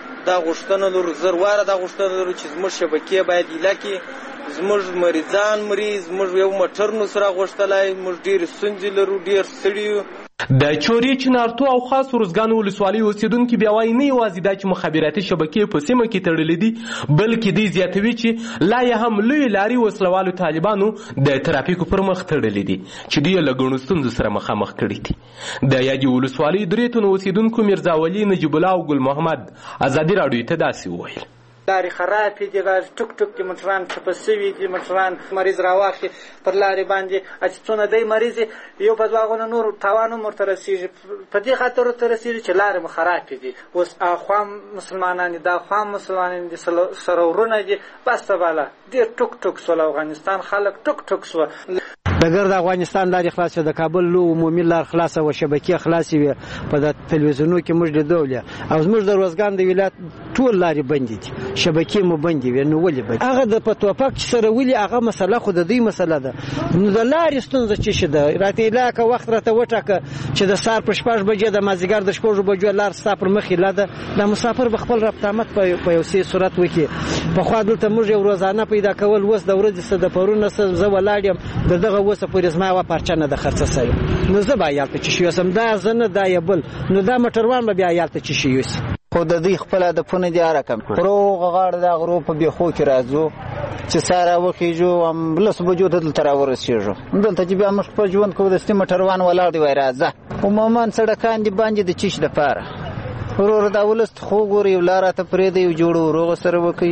زر واره دا غوښتنه لرو چې زموږ شبکې باید ایله کړي. زموږ مریضان زموږ یو موټر نو سره غوښتلی، موږ ډېرې ستونزې لرو، ډېر ستړي یو. د چورې چنارتو او خاص ارزګان ولسوالۍ اوسیدونکي بیا وایي نه یوازې دا چې مخابراتي شبکې په سیمه کې تړلې دي بلکې دوی زیاتوي چې لا یې هم لویې لارې وسلوالو طالبانو د ترافیکو پر مخ تړلې دي چې دوی یې له ګڼو ستونزو سره مخامخ کړي دي. د یادې ولسوالۍ 3 تنو اوسیدونکو میرزا ولي، نجیب الله او ګل محمد ازادي راډیو ته داسې وویل. لارې خرابې دي، ټوک ټوک کې موټران چپه سوي دي، موټران مریض راواخلي پر لارې باندې چې څونه دی مریض یو په دوه غونه نور تاوان هم ورته رسېږي. په دې خاطر ورته رسېږي چې لارې مو خرابې دي. اوس اخوا مسلمانان دي، دا خوا مسلمانان دي، سره ورونه دي، بس ته بالا ډېر ټوک ټوک سول. افغانستان خلک ټوک ټوک سوه. د ګرد افغانستان لارې خلاصې، د کابل لو عمومي لار خلاصه و، شبکې خلاصې وي. په د تلویزیونو کې موږ لیدولې او زموږ د روزګان د ولایت ټول لارې بندې دي، شبکې مو بندې وي. نو ولې بندې؟ هغه د په توپک سره ولې هغه مسله خو د دوی مسله ده. نو د لارې ستونزه څه شي ده؟ راته علاقه وخت راته وټاکه چې د سهار په 6 بجې د مازدیګر د 6 بجو لار ستا پر مخې لاده. د مسافر به خپل ربط آمد په یو څه صورت وکړي. پخوا دلته موږ یو روزانه پیدا کول، اوس د ورځې څه د پرونه څه زه ولاړ یم د دغه اوسه پورې زما یوه پارچه نه ده خرڅه سوې. نو زه به هلته چې شي یوسم، دا زه نه دا یې بل. نو دا موټروان به بیا هلته چې شي یوسي. خو د دوی خپل هدفونه دي هر رقم. پر هغه غاړه د غرو په بیخو کې راځو چې ساره وخیږو، هم 10 بجو ته دلته راورسېږو. دلته چې بیا موږ خپل ژوند کوو، دستي موټروان ولاړ دی وایي راځه. عموما سړکان دي باندې د چیش دپاره ورور دا ولس خو ګوري یو لاره ته پرېږدي، یو جوړو وروغه سره وکوي،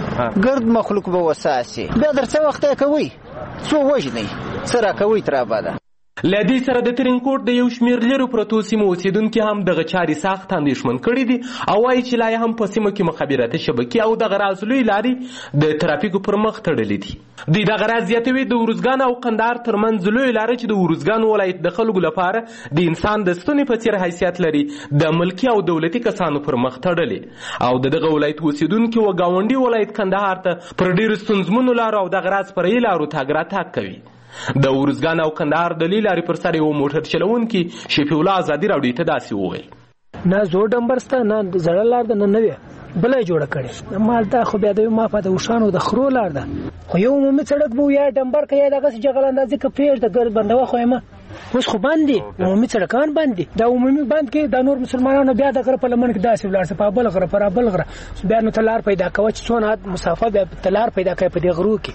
ګرد مخلوق به وساسي. بیا در څه وخت یې کوئ، څو وژنئ، څه راکوئ تر ابده. له دې سره د ترینکوټ د یو شمېر لرو پرتو سیمو اوسیدونکي هم دغه چارې سخت اندېښمن کړي دي او وایي چې لا یې هم په سیمه کې مخابراتي شبکې او دغه راز لویې لارې د ترافیکو پر مخ تړلې دي. دوی دغه راز زیاتوي د ارزګان او قندهار ترمنځ لویې لارې چې د ارزګان ولایت د خلکو لپاره د انسان د ستوني په څېر حیثیت لري د ملکي او دولتي کسانو پر مخ تړلې او دغه ولایت اوسیدونکي و ګاونډي ولایت قندهار ته پر ډېرو ستونزمنو لارو او دغه راز فرعي لارو تګ راتګ کوي. د ارزګان او قندهار د لویې لارې پر سر یو موټر چلوونکي شفیع الله ازادي راډیو ته داسې وویل. نه زوړ ډمبر شته، نه زړه لار ده، نه نوې بله یې جوړه کړې. مالته خو بیا د ما په د اوښانو د خرو لار ده، خو یو عمومي سړک به یا ډمبر که یا دغسې جغل اندازې که پرېږده ګرد بندوه خو یم. اوس خو بند دي، عمومي سړکان بند دي. دا عمومي بند کې د نور مسلمانانو بیا د غره په لمن کې داسې ولاړ سه په بل غره پر بل غره بیا نو ته لار پیدا کوه چې څونه مسافه بیا ته لار پیدا کوې په دې غرو کې.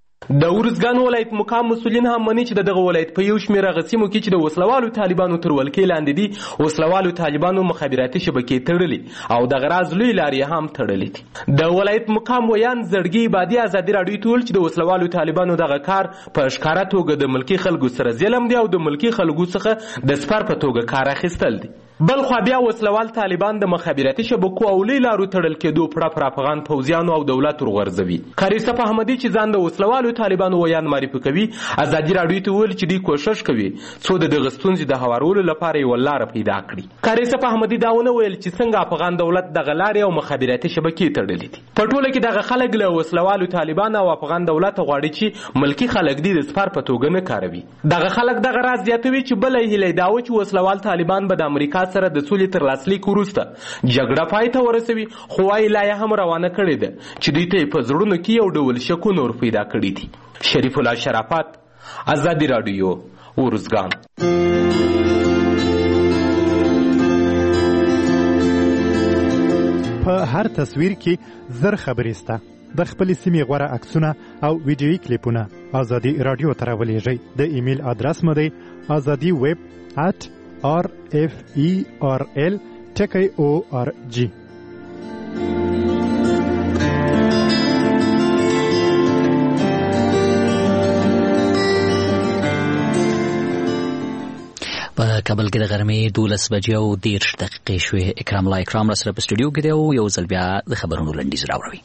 د ارزګان ولایت مقام مسؤلین هم مني چې دغه ولایت په یو شمېر هغه سیمو کې چې د وسلوالو طالبانو تر ولکې لاندې دي وسلوالو طالبانو مخابراتي شبکې تړلې او دغه راز لویې لارې هم تړلې دي. د ولایت مقام ویان زړګي عبادي ازادي راډیو ته وویل چې د وسلوالو طالبانو دغه کار په ښکاره توګه د ملکي خلکو سره ظلم دی او د ملکي خلکو څخه د سپر په توګه کار اخیستل دي. بل خو بیا وسلوال طالبان د مخابراتي شبکو او لویې لارو تړل کېدو پړه پر افغان پوځیانو او دولت ورغورځوي. قاری صف احمدي چې ځان د وسلوالو طالبانو ویان معرفي کوي ازادي راډیو ته وویل چې دوی کوښښ کوي څو د دغه ستونزې د هوارولو لپاره یوه لاره پیدا کړي. قاری صف احمدي دا ونه ویل چې څنګه افغان دولت دغه لارې او مخابراتي شبکې تړلې دي. په ټوله کې دغه خلک له وسلوالو طالبان او افغان دولت غواړي چې ملکي خلک دي د سپر په توګه نه کاروي. دغه خلک دغه راز زیاتوي چې بله هیله دا و چې وسلوال طالبان به د امریکا سره د سولې تر لاسلیک وروسته جګړه پای ته ورسوي، خو وایي لا یې هم روانه کړې ده چې دوی ته یې په زړونو کې یو ډول شکونه ور پیدا کړي دي. شریف الله شرافت، ازادي راډیو، ارزګان. په هر تصویر کې زر خبرې سته. د خپلې سیمې غوره عکسونه او ویډیویي کلیپونه ازادي راډیو ته راولېږئ. د ایمیل ادرس مو دی azadiweb@rferl.org. په کابل کې د غرمې 12 بجې او 10 دقیقې شوې. اکرام الله اکرام را سره په سټوډیو کې دی او یو ځل بیا د خبرونو لنډیز راوړوي.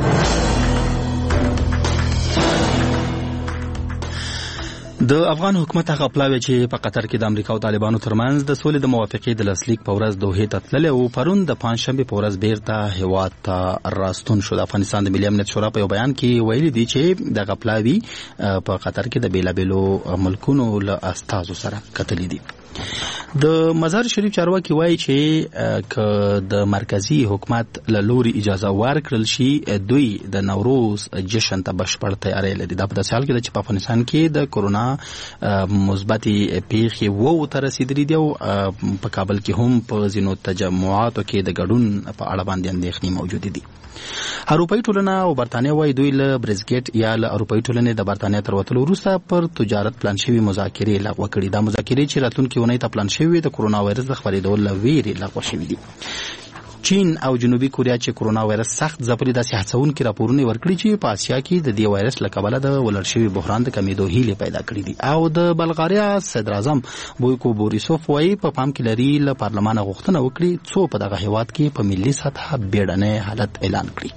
د افغان حکومت هغه پلاوی چې په قطر کې د امریکا او طالبانو ترمنځ د سولې د موافقې د لاسلیک په ورځ دوحې ته تللی او پرون د پنځشنبې په ورځ بیرته هیواد ته راستون شو. د افغانستان د ملي امنیت شورا په یو بیان کې ویلي دي چې دغه پلاوی په قطر کې د بیلابیلو ملکونو له استازو سره کتلي دي. د مزار شریف چارواکي وایي چې که د مرکزی حکومت له لوري اجازه ورکړل شي دوی د نوروز جشن ته بشپړ تیاری لري. دا په داسې حال کې ده چې په افغانستان کې د کورونا مثبتې پیښې وو ته رسیدلي دي او په کابل کې هم په ځینو تجمعاتو کې د ګډون په اړه باندې اندېښنې موجودې دي. اروپایي ټولنه او برتانیا وایي دوی له برزګټ یا له اروپایي ټولنې د برتانیا تر وتلو وروسته پر تجارت پلان شوي مذاکرې لغوه کړي. دا مذاکرې چې راتلونکي اونۍ ته پلان شوي د کورونا وایرس د خپرېدو له ویرې لغوه شوي دي. چین او جنوبي کوریا چې کورونا وایرس سخت ځپلي داسې هڅونکي راپورونه ورکړي چې په اسیا کې د دې وایرس له کبله د ولړ شوي بحران د کمیدو هیلې پیدا کړي دي. او د بلغاریا صدر اعظم بویکو بوریسوف وایي په پام کې لري له پارلمانه غوښتنه وکړي څو په دغه هیواد کې په ملي سطحه بیړنی حالت اعلان کړي.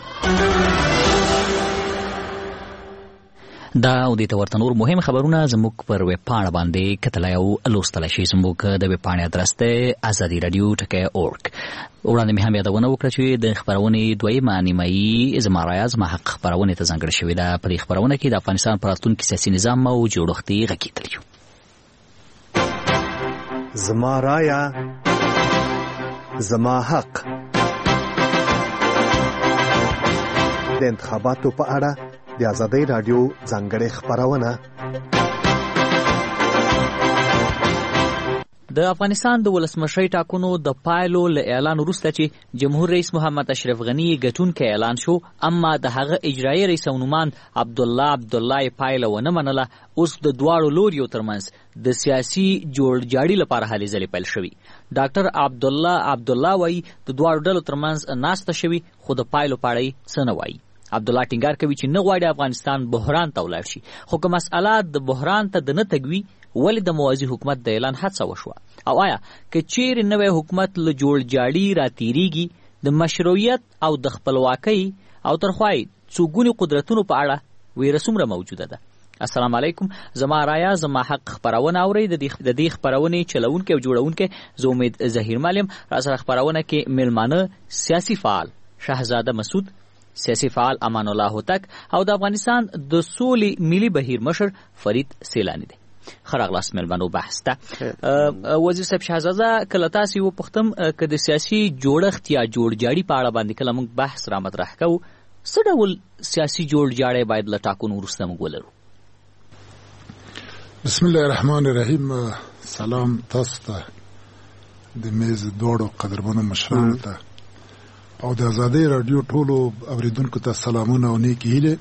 دا او د ورته نور مهم خبرونه زموږ پر ویب پاڼه باندې کتلای او لوستلای شئ. زموږ د ویب پاڼې ادرس دی azadiradio.org. وړاندې مې هم یادونه وکړه چې د خبرونې دویمه نیمایي زما رایه زما حق خبرونې ته ځانګړې شوې ده. په دې خبرونه کې د افغانستان په راتلونکي سیاسي نظام او جوړښتي غږېدلی یو. زما رایه زما حق د انتخاباتو په اړه د آزادۍ رادیو ځانګړې خبرونه. د افغانستان د ولسمشرۍ ټاکنو د پایلو له اعلان وروسته چې جمهور رئیس محمد اشرف غني ګټونکی اعلان شو، اما د هغه اجرایي رئیس او نومان عبدالله پایله ونه منله. اوس د دواړو لوریو ترمنځ د سیاسي جوړجاړي لپاره هلې ځلې پیل شوي. ډاکټر عبدالله وایي د دواړو ډلو ترمنځ ناسته شوي خو د پایلو په اړه یې څه نه وایي. عبدالله ټینګار کوي چې نه غواړي افغانستان بحران ته ولاړ شي، خو که مسئله د بحران ته د نه تګوي ولې د موازي حکومت د اعلان هڅه وشوه؟ او آیا که چیرې نوی حکومت له جوړجاړي راتېرېږي د مشروعیت او د خپلواکۍ او ترخوای څو ګوني قدرتونو په اړه ویره څومره موجوده ده؟ السلام علیکم. زما رایه زما حق خبرونه اورئ. د دې خبرونې چلونکي او جوړونکي زه امید ظهیر مالیم. را سره خبرونه کې میلمانه سیاسي فعال شهزاده مسعود، سیاسي فعال امان الله هوتک او د افغانستان د سولې ملي بهیر مشر فرید سیلانی دی. خراغلاس میلمنو بحث ته وزیر صاحب شهزاده کله تاسو و پختم که د سیاسي جوړښت یا جوړجاړي په اړه باندې کله موږ بحث را مطرح کوو، څه ډول سیاسي جوړجاړی باید له ټاکنو وروسته موږ ولرو؟ بسم الله الرحمن الرحیم. سلام تاسو ته د میز دوړو قدرمنو مشرانو ته او د آزادۍ رادیو ټولو اوریدونکو ته سلامونه او نیکی هیله.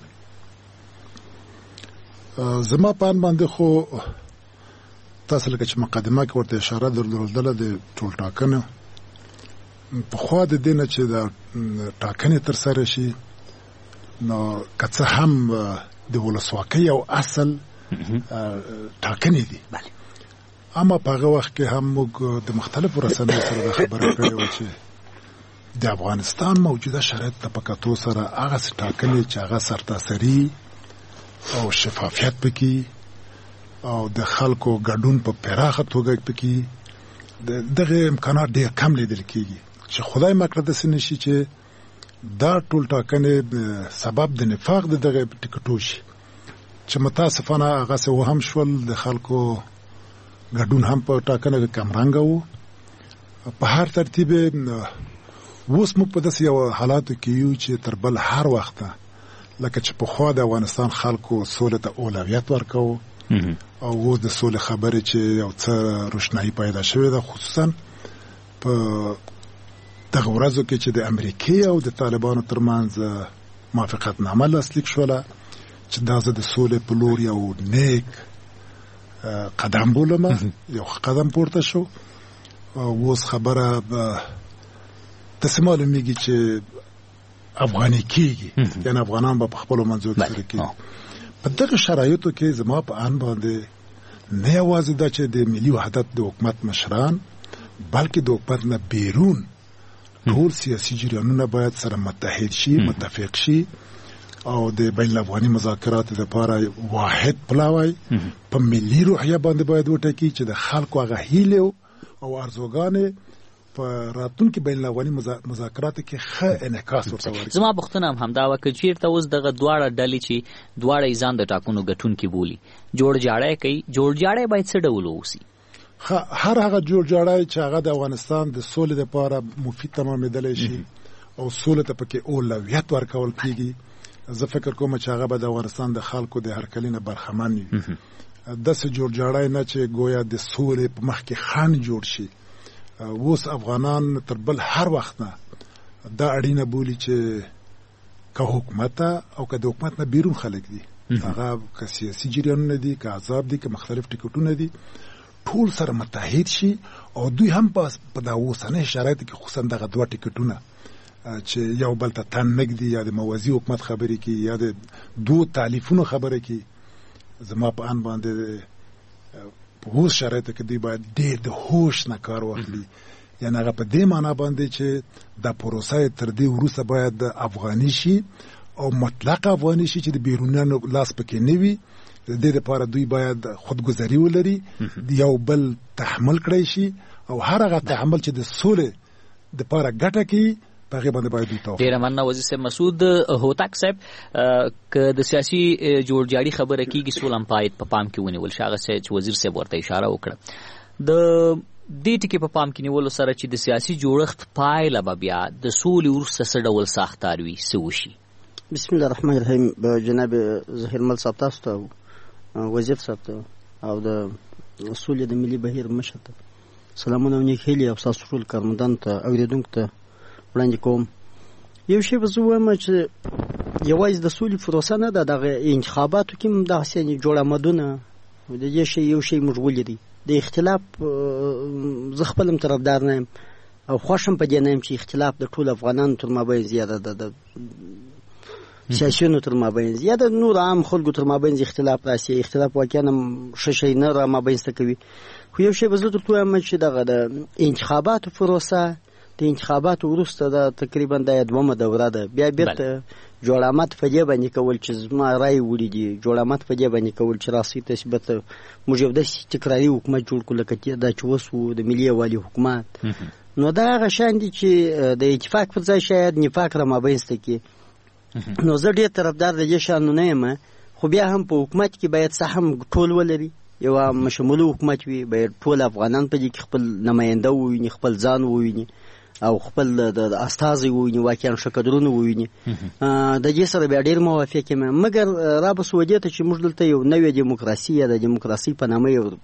زما پان باندې خو تاسو لکه چې مقدمه کې ورته اشاره درلوده د ټول ټاکنو په خوا د دینه چې د ټاکنې تر سره شي نو کڅه هم د ولسواکۍ او اصل ټاکنې دي. اما په هغه وخت کې هم موږ د مختلفو رسنیو سره د خبرې کړې و چې د افغانستان موجوده شرایط ته په کتو سره هغه ټاکنې چې هغه سرتاسري او شفافیت پکې او د خلکو ګډون په پراخه توګه پکې دغه امکانات ډېر کم لیدل کېږي چې خدای مکړه داسې نشي چې دا ټول ټاکنې سبب د نفاق د دغه ټکټو شي چې متاسفانه هغه څه هم شول. د خلکو ګډون هم په ټاکنه کې کمرنګه وو. په هر ترتیب اوس موږ په داسې یو حالاتو کې یو چې تر بل هر وخته لکه چې په خوا د افغانستان خلکو سولې ته اولویت ورکوو او اوس د سولې خبرې چې یو څه روښنایي پیدا شوې ده، خصوصا په دغه ورځو کې چې د امریکې او د طالبانو ترمنځ موافقتنامه لاسلیک شوله چې دا زه د سولې په لور یو نیک قدم بولم، یو قدم پورته شو. اوس خبره داسې معلومیږي چې افغاني کېږي، یعنې افغانان به په خپلو منځو کې سره کېږي. په دغه شرایطو کې زما په ان باندې نه یوازې دا چې د ملي وحدت د حکومت مشران بلکې د حکومت نه بیرون ټول سیاسي جریانونه باید سره متحد شي، متفق شي او د بین الافغاني مذاکراتو لپاره واحد پلاوی په ملي روحیه باندې باید وټاکي چې د خلکو هغه هیله او ارزوګانې په راتلونکي بین الافغاني مذاکراتو کې ښه انعکاس ورته ورکړي. زما پوښتنه هم همدا وه که چېرته اوس دغه دواړه ډلې چې دواړه یې ځان د ټاکنو ګټونکي بولي جوړجاړی کوي، جوړجاړی باید څه ډول واوسي؟ هر هغه جوړجاړی چې هغه د افغانستان د سولې لپاره مفید تمامېدلی شي او سولې ته پکې اولویت ورکول کېږي، زه فکر کوم چې هغه به د افغانستان د خلکو د هرکلي نه برخمن وي. داسې جوړجاړی نه چې گویا د سولې په مخ کې خنډ جوړ شي. اوس افغانان تر بل هر وخت نه دا اړینه بولي چې که حکومت او که د حکومت نه بیرون خلک دي، هغه که سیاسي جریانونه دي، که احزاب دي، که مختلف ټیکټونه دي، ټول سره متحد شي او دوی هم په دا اوسنۍ شرایطو کې خصوصا دغه دوه ټیکټونه چې یو بل ته تن نږدي یا د موازي حکومت خبرې کوي یا د دوه تالیفونو خبرې کوي، زما په ان باندې په اوس شرایطو کې دوی باید ډېر د هوش نه کار واخلي. یعنې هغه په دې معنا باندې چې دا پروسه تر دې وروسته باید د افغاني شي او مطلق افغاني شي چې د بیرونیانو لاس پکې نه وي. د دې لپاره دوی باید خودګذري ولري، یو بل تحمل کړی شي او هر هغه تحمل چې د سولې دپاره ګټه کوي په هغې باندې باید دوی توافق. ډېره مننه وزیر صاحب. مسعود هوتک صاحب، که د سیاسي جوړجاړي خبره کېږي سوله هم باید په پام کې ونیول شي، هغه چې وزیر صاحب ورته اشاره وکړه. د دې ټکي په پام کې نیولو سره چې د سیاسي جوړښت پایله به بیا د سولې وروسته څه ډول ساختار وي، څه وشي؟ بسم الله الرحمن الرحیم. جناب ظهیرمل صاحب تاسو ته وزیر صاحب ته او د سولې د ملي بهیر مشر ته سلامونه او نیک هیلې او ستاسو ټول کارمندانو ته اورېدونکو ته وړاندې کوم. یو شی به زه وایم چې یوازې د سولې پروسه نه ده، دغه انتخاباتو کې هم داسې جوړ آمدونه د دې شی یو شی موږ ولیدی. د اختلاف زه خپل هم طرفدار نه یم او خوښ هم په دې نه یم چې اختلاف د ټولو افغانانو تر مابین زیاده ده، د سیاسیونو تر مابین زیاده، نور عام خلکو تر مابین اختلاف راسي. اختلاف واقعا هم ښه شی نه را مابینځته کوي. خو یو شی به زه درته وایم چې دغه د انتخاباتو پروسه د انتخاباتو وروسته دا تقریبا دا دومه دوره ده، بیا بیرته جوړامت په دې باندې کول چې زما رای وړي دي، جوړامت په دې باندې کول چې راسي تثبیت موږ یو داسې تکراري حکومت جوړ کړو لکه دا چې اوس و د ملي یووالي حکومت. نو دا هغه شیان دي چې د اتفاق پر ځای شاید نفاق را مابینځته کړي. نو زه ډېر طرفدار د دې شیانو نه یم، خو بیا هم په حکومت کې باید څه هم ټول ولري، یو مشموله حکومت وي، باید ټول افغانان په دې کې خپل نماینده وویني، خپل ځان وویني او خپل د استازي وویني، واقعا ښه کدرونه وویني. د دې سره بیا ډېر موافق یم. مګر رابس ودې ته چې موږ دلته یو نوې دیموکراسي یا د دیموکراسي په نامه یو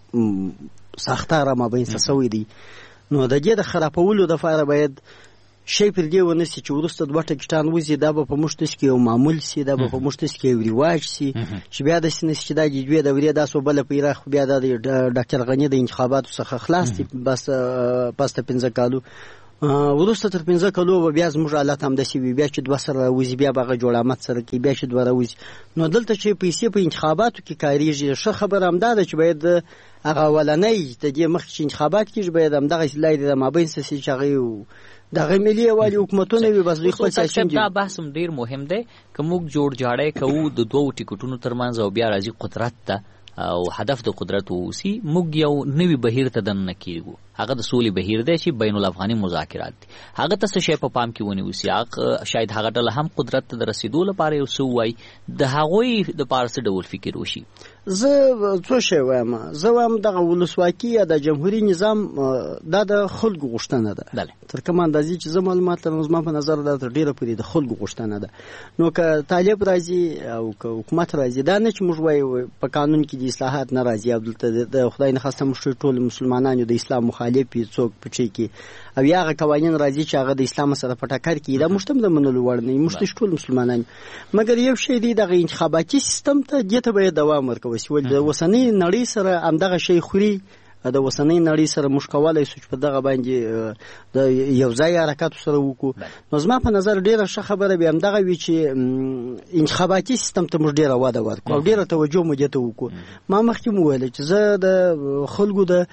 ساختار را مابینځته سوی دی، نو د دې د خرابولو دپاره باید شی پر دې ونه سي چې وروسته دوه ټکټان وځي، دا به په موږ داسې کې یو معمول سي، دا به په موږ داسې کې یو رواج سي چې بیا داسې نه سي چې دا د دوې دورې دا سو بله په عراق بیا دا د ډاکټر غني د انتخاباتو څخه خلاص دي بس ته 15 کالو وروسته تر 15 کالو به بیا زموږ حالات همداسې وي، بیا چې دوه سره راوځي بیا به هغه جوړامت سره کوي، بیا چې دوه راوځي. نو دلته چې پیسې په انتخاباتو کې کارېږي، ښه خبره همدا ده چې باید هغه اولنۍ د دې مخکې چې انتخابات کېږي باید همدغسې لارې د مابینځ ته سي چې هغه دغه ملي یووالي حکومتونه وي، بس دوی خپل سیاسي دا بحث هم ډېر مهم دی که موږ جوړجاړی کوو د دوو ټیکټونو ترمنځ او بیا راځي قدرت ته او هدف د قدرت واوسي، موږ یو نوي بهیر ته دننه کېږو، هغه د سولې بهیر دی چې بین الافغاني مذاکرات دي. هغه ته څه شی په پام کې ونیوسي، شاید هغه ډله هم قدرت ته د رسېدو لپاره یو څه ووایي، د هغوی دپاره څه ډول فکر وشي؟ زه څو شی وایم. زه وایم دغه ولسواکي یا د جمهوري نظام دا د خلکو غوښتنه ده، تر کومه اندازې چې زه معلومات لرم زما په نظر دا تر ډېره پورې د خلکو غوښتنه ده. نو که طالب راځي او که حکومت راځي، دا نه چې موږ وایو په قانون کې د اصلاحات نه راځي او دلته د خدای نخواسته موږ ټول مسلمانان یو د اسلام مخالف یو څوک پچې کې او یا هغه قوانین راځي چې هغه د اسلام سره په ټکر کې دا موږ هم د منلو وړ نه یو، موږ ټول مسلمانان. مګر یو شی دی دغه انتخاباتي سیستم ته دې ته باید دوام ورکوي، ولې د اوسنۍ نړۍ سره همدغه شی خوري د وسنۍ نړۍ سره موږ کولی شو چې په دغه باندې د یو ځای حرکاتو سره وکړو. نو زما په نظر ډېره ښه خبره به همدغه وي چې انتخاباتي سیستم ته موږ ډېره وده ورکړو او ډېره توجه مو دې ته وکړو. ما مخکې مو ویل چې زه د خلکو د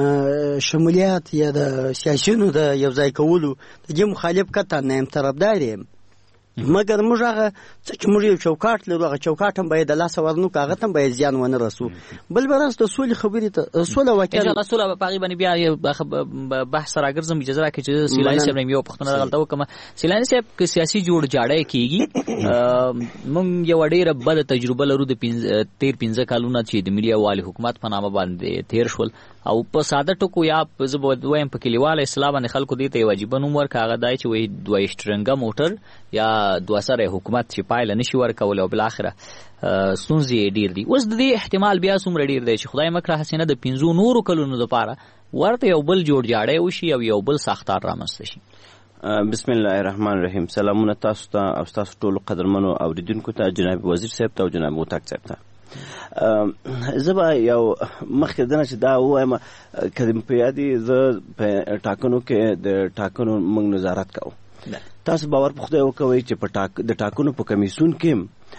شمولیت یا د سیاسیونو د یو ځای کولو د دې مخالف قطعا نه یم، طرفدار یم، مګر موږ هغه څه چې موږ یو چوکاټ لرو هغه چوکاټ هم باید د لاسه ورنو که هغه ته هم باید زیان ونه رسو. بل برعکس د سولې خبرې ته سوله واقعا سوله په هغې باندې بیا بحث راګرځم. اجازه راکړئ چې سیلاني صاحب نه یو پوښتنه دلته وکړم. سیلاني صاحب که سیاسي جوړجاړی کېږي، موږ یوه ډېره بده تجربه لرو د تېر 15 کالونه چې د ملي یووالي حکومت په نامه باندې تېر شول، او په ساده ټکو یا زه به وایم په کلیواله اصطلاح باندې خلکو دې ته یو عجیبه نوم ورکړه، هغه دا چې وایي 2 شټرنګه موټر یا 2 سره حکومت چې پایله نشي ورکولی او بالاخره ستونزې یې ډېر دي. اوس د دې احتمال بیا څومره ډېر دی چې خدای مکړه هسې نه د 15 نورو کلونو دپاره ورته یو بل جوړجاړی وشي او یو بل ساختار رامنځته شي. بسم الله الرحمن الرحیم. سلامونه تاسو ته او تاسو ټولو قدرمنو اوریدونکو ته، جناب وزیر صاحب ته او جناب موتاک صاحب ته. زه به یو مخکې دنه چې دا ووایم که مې په یاد وي زه په ټاکنو کې د ټاکنو موږ نظارت کوو. تاسو باور په خدای وکوئ چې د ټاکنو په کمیسیون کې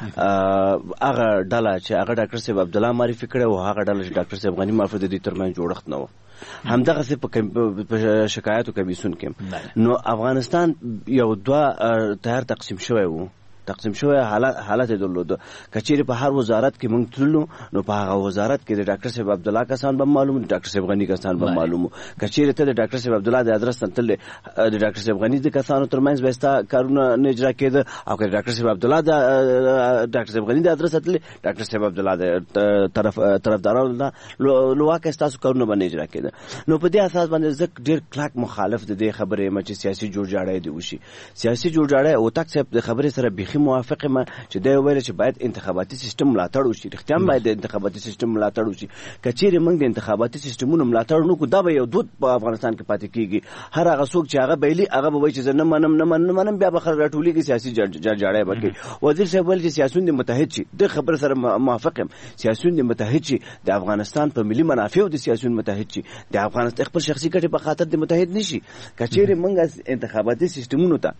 هغه ډله چې هغه ډاکټر صاحب عبدالله معرفي کړی و، هغه ډله چې ډاکټر صاحب غني معرفي د دې ترمنځ جوړښت نه و، همدغسې په شکایاتو کمیسیون کې. نو افغانستان یو 2 تیار تقسیم شوی و، تقسیم شوی حالت درلوده. کچېرې په هر وزارت کې موږ تللو نو په هغه وزارت کې د ډاکټر صاحب عبدالله کسان به معلوم، د ډاکټر صاحب غني کسان به معلوم. کچېرې ته د ډاکټر صاحب عبدالله د ادرس نه تللی، د ډاکټر صاحب غني د کسانو ترمنځ به ستا کارونه نه اجرا کېده، او که د ډاکټر صاحب عبدالله د ډاکټر صاحب غني د ادرس نه تللی، ډاکټر صاحب عبدالله د طرفدارانو نه لواکه ستاسو کارونه به نه اجرا کېده. نو په دې اساس باندې زه ډېر کلک مخالف د دې خبرې یم چې سیاسي جوړجاړی دې وشي. سیاسي جوړجاړی اوتاک صاحب د خبرې سره بیخي موافق یم چې دا ویل چې باید انتخاباتي سیستم ملاتړ وشي. رښتیا هم باید د انتخاباتي سیستم ملاتړ وشي. که چیرې موږ د انتخاباتي سیستمونو ملاتړ نه کړو دا به یو دود په افغانستان کې پاتې کیږي. هر هغه څوک چې هغه بیلي هغه به وایي چې زه نه منم، بیا به خلک راټولېږي سیاسي جړجاړی به کوي. وزیر صاحب ویل چې سیاسیون دې متحد شي، د خبر سره موافق یم. سیاسیون دې متحد شي، د افغانستان په ملي منافعو د سیاسیون متحد شي، د افغانستان خپل شخصي ګټې په خاطر دې متحد نشي. که چیرې موږ انتخاباتي سیستمونو ته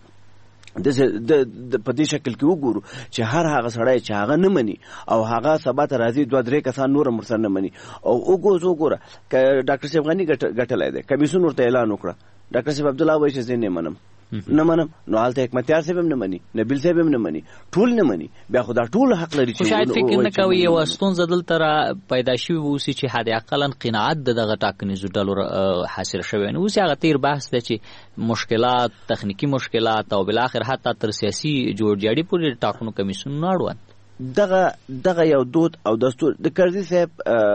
په دې شکل کې وګورو چې هر هغه سړی چې هغه نه مني او هغه سبا ته راځي 2-3 کسان نور هم ورسره نه مني او وګوره که ډاکټر صاحب غني ګټلی دی، کمیسیون ورته اعلان وکړه، ډاکټر صاحب عبدالله وایي چې زه نه منم، نو هلته حکمتیار صاحب هم نه مني، نبیل صاحب هم نه مني، ټول نه مني. بیا خو دا ټول حق لري چې شاید فکر نه کوي یوه ستونزه دلته را پیدا شوې واوسي چې حد اقلا قناعت د دغه ټاکنیزو ډلو حاصل شوی نه اوس. هغه تېر بحث دی چې مشکلات، تخنیکي مشکلات او بالاخره حتی تر سیاسي جوړجاړي پورې ټاکنو کمیسیون نه اړوند. دغه یو دود او دستور د کرزي صاحب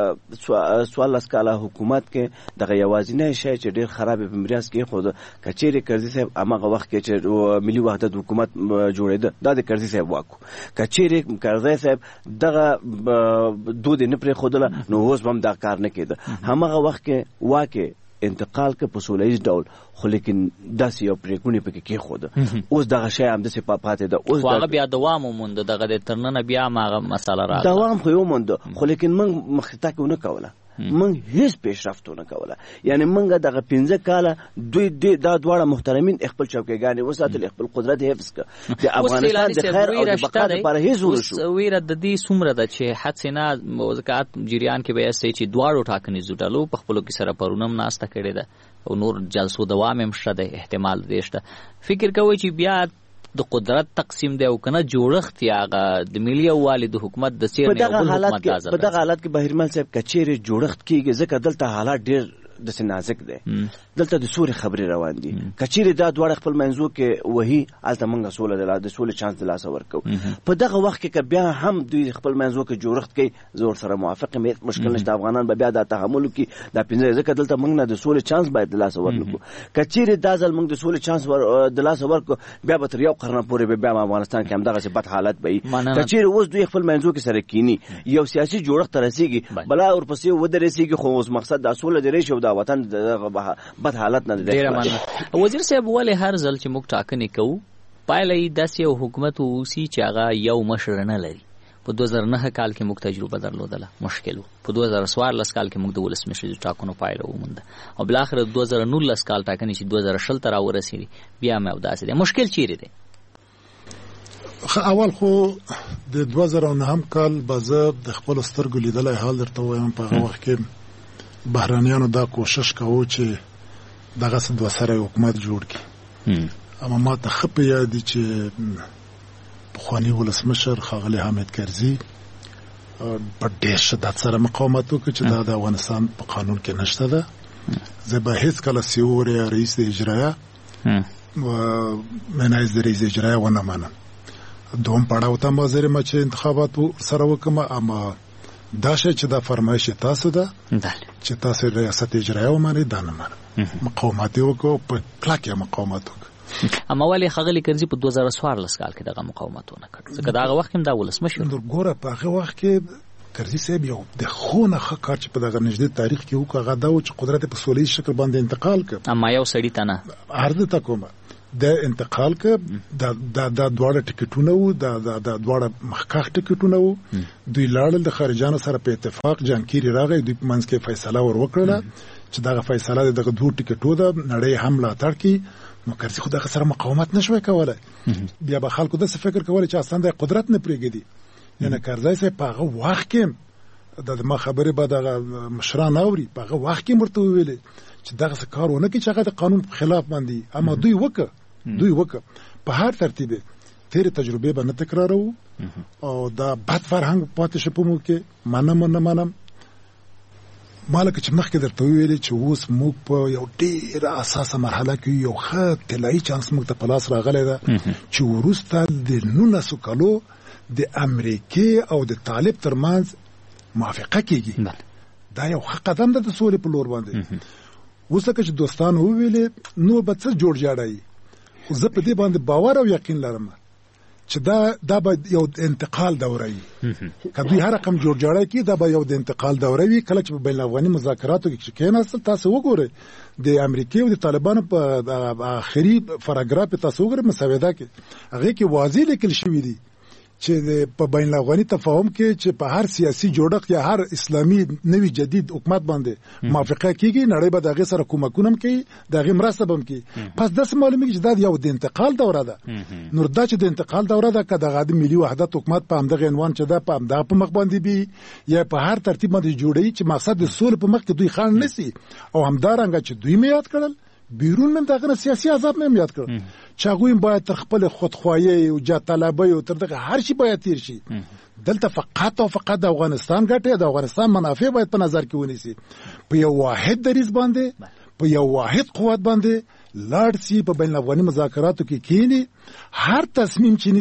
14 کاله حکومت کې دغه یوازینی شی چې ډېر خراب په میراث کې خو که چیرې کرزي صاحب هغه وخت کې چې ملي وحدت حکومت جوړېده دا د کرزي صاحب واکو. که چیرې کرزي صاحب دغه دود نه پرېښودله نو اوس به هم دا کار نه کېده. هماغه وخت کې واکې انتقال که په سوله ییز ډول، خو لیکن داسې یو پرېکړې پکې کېښوده. اوس دغه شی همداسې پاتې ده. اوس خو هغه بیا دوام ومونده، دغه د تر ننه بیا هم هغه مسله راغله. دوام خو یې ومونده، خو لیکن موږ مخکې تګ ونه کوله، موږ هیڅ پیشرفت ونه کوله. یعنې موږ دغه 15 کاله دوی دا دواړه محترمین خپل چوکیګانې وساتل، خپل قدرت حفظ کړه. د افغانستان د خیر او د بقا لپاره هیڅ ونه شو. اوس ویره د دې څومره ده چې حدسې نه وضعیت جریان کې به یې چې دواړو ټاکنیزو ډلو په خپلو کې سره پرونه هم ناسته کړې ده او نور جلسو دوام هم شته دی، احتمال دې شته. فکر کوئ چې بیا د قدرت تقسیم دی او کنه جوړښت یا د ملي یووالي د حکومت د څیر نه بل حکومت دازه. په دغه حالت کې بهرمل صاحب کچېرې جوړښت کېږي ځکه دلته حالات ډېر داسې نازک دی، دلته د سولې خبرې روان دي. کچېرې دا دواړه خپل منځو کې وهي هلته موږ د سولې چانس د لاسه ورکوو. په دغه وخت کې که بیا هم دوی خپل منځو کې جوړښت کوي زه ورسره موافق یم، هېڅ مشکل نشته. افغانان به بیا دا تحمل وکړي دا 15 ځکه دلته موږ نه د سولې چانس باید د لاسه ورنکړو. کچېرې دا ځل موږ د سولې چانس د لاسه ورکړو بیا به تر یو قرنه پورې به بیا افغانستان کې همدغسې بد حالت به وي. کچېرې اوس دوی خپل منځو کې سره کینی یو سیاسي جوړښت ته رسېږي بلا ورپسې ودرېږي، خو اوس مقصد دا سوله دې راشي او دا وطن بد حالت نه دی. وزیر صاحب ولې هر ځل چې موږ ټاکنې کوو پایله یې داسې یو حکومت واوسي چې هغه یو مشر نه لري، په 2009 کال کې موږ تجربه درلودله مشکل په 2014 کال کې موږ د ولسمشر ټاکنو پایله ومونده او بل اخر 2019 کال ټاکنې چې 2020 ته راورسېدي بیا مې اوداسې دی مشکل چیرې دی اول خو د 2009 کال بازه د خپل سترګو لیدلای حال درته وایم په هغه وخت کې بهرانیانو دا کوشش کاوه چې دغه څه سره حکومت جوړ کړي اما ما ته خپه یاد چې پخوانی ولسمشر ښاغلی حامد کرزي په ډېر شدت سره مقاومت وکړ چې دا د افغانستان په قانون کې نشته ده زه به هیڅکله سیوري رئیس اجرایه و منایز د رئیس اجرایه ونه منم دوم پړاو ته مازره ما چې انتخابات سره وکم اما دا شی چې دا فرمایش تاسو ده چې تاسو ریاست اجرایه ومنئ دا نه منم مقاومت وکړو په کلکه مقاومت وکړو اما ولې ښاغلی کرزي په 2014 کال کې دغه مقاومتونه کړ ځکه دغه وخت کې دا ولسمشر ګوره په هغه وخت کې کرزي صاحب یو د خونه ښه کار چې په دغه نږدې تاریخ کې وکړ هغه دا و چې قدرت په سولیز شکل باندې انتقال کړ اما یو سړی ته نه عرض ته کومه د انتقال کړ د دواړه ټیکټونه وو د دواړه مخکښ ټیکټونه وو دوی لاړل د خارجانو سره په اتفاق جانکيري راغی دوی په منځ کې فیصله ور وکړه چې دغه فیصله دغه دوه ټیکټو ده نړۍ هم ملاتړ کړي نو کرزي خو دغه سره مقاومت نشوي کولای بیا به خلکو داسې فکر کولی چې اصلا د قدرت نه پرېږدي یعنې کرزی صاحب په هغه وخت کې د ما خبرې به دغه مشران اوري په هغه وخت کې ورته وویلې چې دغه څه کار ونه کړي چې هغه د قانون په خلاف باندې اما دوی وکړه په هر ترتیب تیرې تجربې به نه تکراروو او دا بد فرهنګ پاتې شي په موږ کې منم مالک چې مخکې درته ویلې چې اوس موږ په یو ډېره اساسه مرحله کې یو ښه طلایي چانس موږ ته په لاس راغلی ده چې وروسته د 19 کالو د امریکې او د طالب ترمنځ موافقه کېږي دا یو ښه قدم ده د سولې په لور باندې اوس که چې دوستان وویلې نو به څه جوړ جاړی زه په دې باندې باور او یقین لرم چې دا به یو انتقال دوره وي که دوی هر رقم جوړ جاړی کې دا به یو د انتقال دوره وي کله چې په بین الافغاني مذاکراتو کې کېناستل تاسو وګورئ د امریکې او د طالبانو په آخري پاراګراف تاسو وګورئ مسوده کې هغه کې واضح لیکل شوی دی چې په بین الافغاني تفاهم کې چې په هر سیاسي جوړښت یا هر اسلامي نوي جدید حکومت باندې موافقه کیږي نړۍ به دغه سره کومکونه کوي دغه مرسته بم کوي پس د معلومه چې دا یو د انتقال دوره ده نور دا چې د انتقال دوره ده که دغه د ملي وحدت حکومت په همدغه عنوان چې دا په همدغه په مخ باندې بي یا په هر ترتیب باندې جوړي چې مقصد د سولې په مخ کې دوی خان نسی او همدارنګه چې دوی میاد کړل بیرون من دغه سیاسي عذاب مې یاد کړ چې هغه باید تر خپل خودخواهی او جاه طلبي او تر دغه هر شي باید تیر شي دلته فقط او فقط د افغانستان ګټه د افغانستان منافع باید په نظر کې ونیسي په یو واحد دریځ باندې په یو واحد قوت باندې لاړ سي په بین الافغاني مذاکراتو کې کینی هر تصمیم چې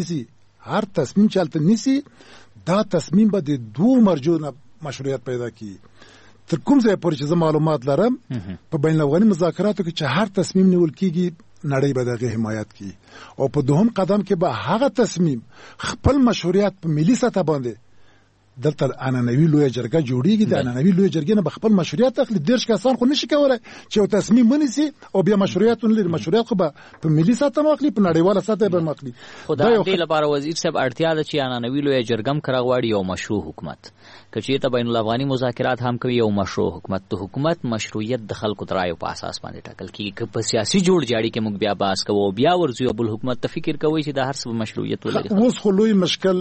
الته نیسي دا تصمیم به د دوه مرجو مشروعیت پیدا کړي تر کوم ځای پورې چې معلومات لرم په بین الافغاني مذاکراتو کې چې هر تصمیم نیول کیږي نړۍ به دغه حمایت کوي او په دوهم قدم کې به هغه تصمیم خپل مشروعیت په ملي سطح باندې دلته عنعنوي لویه جرګه جوړیږي د عنعنوي لویه جرګې نه به خپل مشروعیت اخلي دیرش کسان خو نشي کولای چې یو تصمیم ونیسي او بیا مشروعیت ولري مشروعیت خو به په ملي سطح مخلي په نړیواله سطح به مخلي خدای دې لپاره وزیر صاحب اړتیا ده چې عنعنوي لویه جرګه هم کراغواړي یو مشروع حکومت کچې ته بین الافغاني مذاکرات هم کوي یو مشروع حکومت د حکومت مشروعیت د خلکو د رایو په اساس باندې ټاکل کیږي که په سیاسي جوړ جاړي کې موږ بیا باس کوو بیا ورځو بل حکومت ته فکر کوي چې د هر څه مشروعیت ولري اوس خو لوی مشکل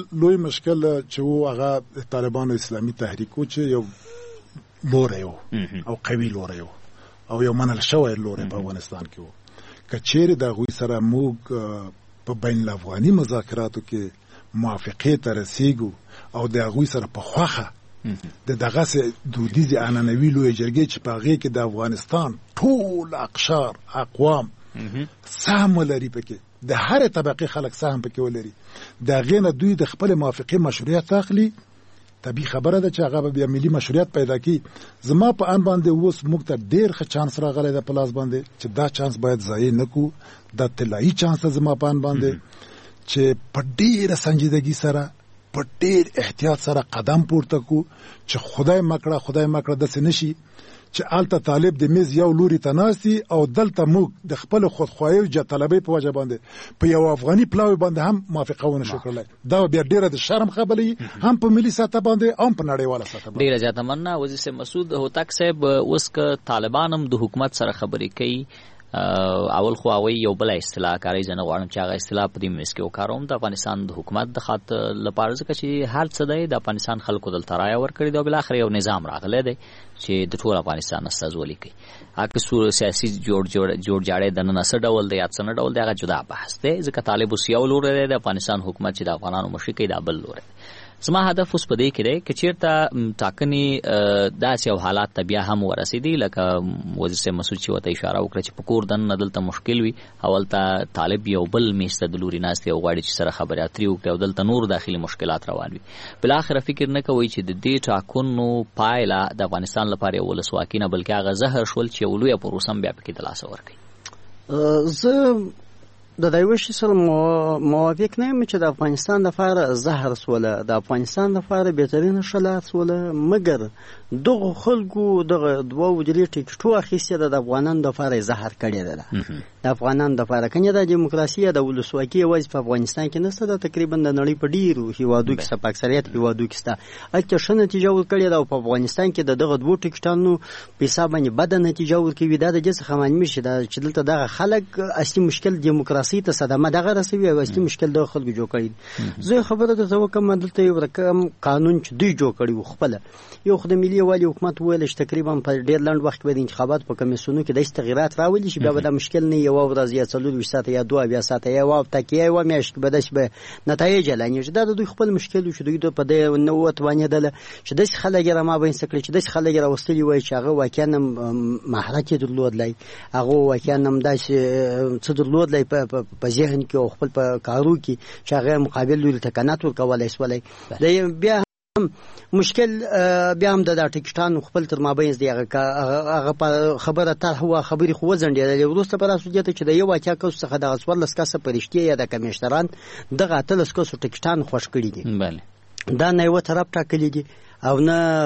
چې هغه طالبانو اسلامي تحریکو چې یو لوری او قوي لوری او یو منل شوی لوری په افغانستان کې و که چیرې د هغوی سره موږ په بین الافغاني مذاکراتو کې موافقې ته رسیږو او د هغوی سره په خوښه د دغسې دودیزې عنعنوي لویې جرګې چې په هغې کې د افغانستان ټول اقشار اقوام سهم ولري پکې د هرې طبقې خلک سهم پکې ولري د هغې نه دوی د خپلې موافقې مشروعیت اخلي طبیعي خبره ده چې هغه به بیا ملي مشروعیت پیدا کړي زما په ان باندې اوس موږ ته ډېر ښه چانس راغلی ده په لاس باندې چې دا چانس باید ضایع نه کړو دا طلایي چانس ده زما په ان باندې چې په ډېره سنجیدګي سره په ډېر احتیاط سره قدم پورته کو چې خدای مکړه داسې نشي چې آلته طالب د میز یو لوري ته ناستي او دلته موږ د خپل خودخواهي او جطلبۍ په وجه باندې په یو افغاني پلاوي باندې هم موافقه ونه شو کړلی. دا بیا ډېره د شرم خبرې هم په ملي سطح باندې او په نړیواله سطح باندې. ډېره زیاته مننه وزیر صاحب. مسعود هوتک صاحب، اوس که طالبان هم د حکومت سره خبرې کوي، اول خو هغوی یو بله اصطلاح کاروي، زه نه غواړم چې هغه اصطلاح په دې میز کې وکاروم، د افغانستان د حکومت د خاطر لپاره، ځکه چې هر څه دی د افغانستان خلکو دلته رایه ورکړې ده او بالاخره یو نظام راغلی دی چې د ټول افغانستان استازولي کوي. هغه سیاسي جوړجاړی دننه څه ډول دی یا څه نه ډول دی هغه جدا بحث دی، ځکه طالب اوس یو لوری دی، د افغانستان حکومت چې د افغانانو مشري کوي دا بل لوری دی. زما هدف اوس په دې کې دی که چېرته ټاکنې داسې یو حالات ته بیا هم ورسېدي لکه وزیر صاحب مسعود چې ورته اشاره وکړه چې په کور دننه دلته مشکل وي، اولته طالب یو بل میز ته د لوري ناست او غواړي چې سره خبرې اترې وکړي او دلته نور داخلي مشکلات روان وي، بالاخره فکر نه کوئ چې د دې ټاکنو پایله د افغانستان لپاره یو ولسواکي نه بلکې هغه زهر شول چې یو لویه پروسه هم بیا پکې د لاسه ورکوي؟ زه د دایو شي سره موافق نه یم چې د افغانستان لپاره زهر سوله، د افغانستان لپاره بهترینه شلات سوله، مګر دغه خلکو دغه دوه وجري ټیکټو اخیسته د افغانانو لپاره زهر کړی ده. د افغانانو لپاره کنه د دیموکراسي د ولسواکي یوازې په افغانستان کې نشته، د تقریبا د نړۍ په ډیرو هیوادو کې په اکثریت هیوادو کې سته. اته ښه نتیجه ورکړې ده او په افغانستان کې دغه دوه ټیکټانو په حساب باندې بد نتیجه ورکوي. دا د جس خمانمي شي چې دلته دغه خلک اصلي مشکل دیموکراسي ته صدمه دغه رسوي او اصلي مشکل د خلکو جوړ کړي. زه خبره درته وکم دلته یو رقم قانون چې دوی جوړ کړي خپل یو خدای ملي والی حکومت ویل چې تقریبا په ډیر لنډ وخت کې د انتخابات په کمیسیونو کې د تغیرات راولي چې بیا به د مشکل نه یو ورځ یا 24 ساعت یا 2 ساعت یا واو تکیه و میاشت به داس به نتایج لانی چې دا دوی خپل مشکل چې دوی په دې نو توانې دله چې د خلک را ما بین سکړي چې د خلک را وستلی وای چې هغه واقعا مهارت درلودلای، هغه واقعا هم داس څه درلودلای په ذهن کې او خپل په کارو کې چې هغه مقابل لري تکنات ورکولای سولای. بیا مشکل بیا هم د ټیکټانو خپل تر مابین دی هغه خبره ته هو خبري خو ځنډېدل وروسته پر اساس چې د یو واقعیا کوس څخه د غسور لسکاسه پرشتي یا د کمیشنران دغه تلس کوس ټیکټان خوش کړی دي. بله دا نه یو طرف ټاکلی دي او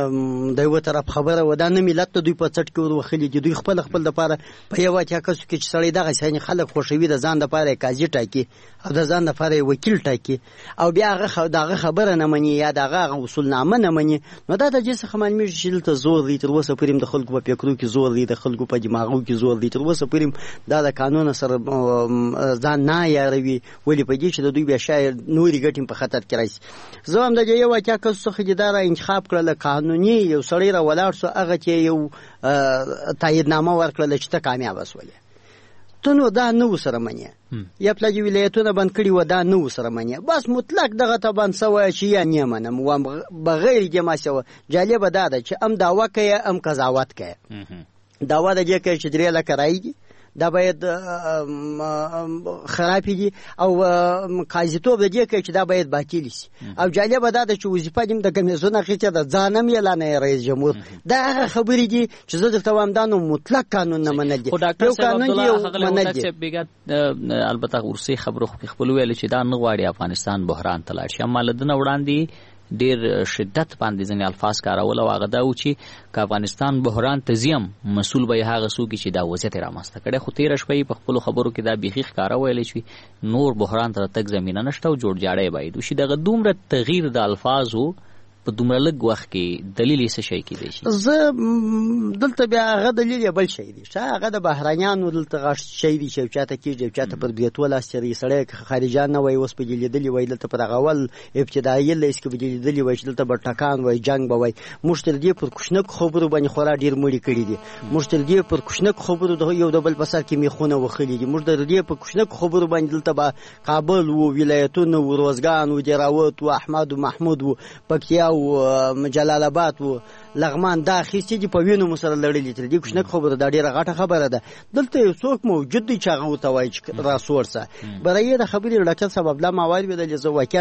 نه د یو طرف خبره ودا نه ملت ته دوی په چټ کې ورخلي دي، دوی خپل د لپاره په یو واقعیا کوس کې چې سړی دغه څنګه خلک خوشوي د ځان د لپاره قاضي ټاکي او د ځان د لپاره وکیل ټاکي او بیا هغه دغه خبره نه مني یا دغه اصول نامه نه مني، نو دا د جس خمانمي شیل ته زور دی تر اوسه پریم د خلکو په فکرو کې زور دی، د خلکو په دماغو کې زور دی، تر اوسه پریم دا د قانون سره ځان نه یاروي ولې په دې چې د دوی بیا شاید نوري ګټم په خطر کې راځي. زه هم د یو واقعیا کوس څخه جداره انتخاب کړل قانوني یو سړی را ولاړ سو هغه چې یو تایید نامه ورکړل چې ته کامیاب وسولې ته نو دا نو سره منی یا پلاجی ولایتونه بند کړي و دا نو سره منی بس مطلق دغه ته بند سوی چې یا نه منم و بغیر جما سو جالب دا ده چې ام داوا کوي ام قضاوت کوي. داوا د دې کې چې درې لکه راځي دا باید خرابې دي او قاضیتوب د دې کې چې دا باید باطل شي. او جالب دا ده چې وظیفه دې د کمیسیون اخیسته د ځانم اعلان رئیس جمهور دا خبرې دي چې زه درته وایم دا نو مطلق قانون نه منل دي. یو قانون دی منل دي. البته ورسي خبرو خپل ویل چې دا نه غواړي افغانستان بحران ته لاړ شي، اما لدنه وړاندې ډیر شدت باندې ځنې الفاظ کارول او هغه دا و چې که افغانستان بحران ته ځیم مسؤل به هغه څوک چې دا وضعیت رامنځته کړی، خو تېره شپه په خپلو خبرو کې دا بیخي ښکاره ویلی چې نور بحران ته تګ زمینه نشته او جوړجاړی باید وشي. دغه دومره تغییر د الفاظو په دومره لږ وخت کې دلیل یې څه شی کېدی شي؟ زه دلته بیا هغه دلیل یې بل شی دی، هغه د بهرانیانو دلته غټ شی دی چې چاته کېږي چاته پر بیتول استری سړی خارجان نه وای اوس په لیدلی وای دلته پر اول ابتدایي لیس کې لیدلی وای چې دلته بټکان وای جنگ به وای مشتل دی پر کوشنک خبرو باندې خورا ډیر مړی کړی دي، مشتل دی پر کوشنک خبرو د یو د بل بسر کې میخونه وخلی دي، مشتل دی پر کوشنک خبرو باندې دلته با کابل او ولایتونه او روزګان او دراوت او احمد او محمود او پکتیا و جلال آباد و لغمان دا اخیستې دي په وینو مو سره لړلي تر دې کوچنۍ خبره دا ډېره غټه خبره ده. دلته یو څوک موجود دی چې هغه ورته وایي چې راسور سه برای د خبرې ډاکټر صاحب عبدالله ما واورېدل چې زه واقعا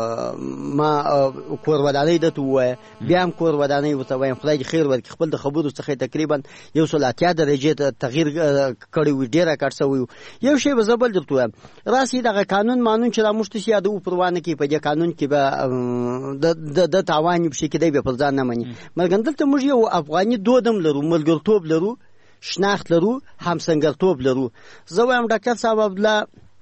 ما کور ودانۍ درته ووایه بیا هم کور ودانۍ ورته وایم خدای دې خیر ورکړي. خپل د خبرو څخه تقریبا 180 درجې ته تغییر کړی وي ډېره کټ سوی. یو شی به زه بل درته وایم راسي دغه قانون مانون چې را موږ ته یادو پروانه کې په دې قانون کې به د تاوان بشي کې دی به پر ځان نه مني. مګر دلته موږ یو افغاني دودم لرو ملګرتوب لرو شناخت لرو همسنګرتوب لرو. زه وایم ډاکټر صاحب عبدالله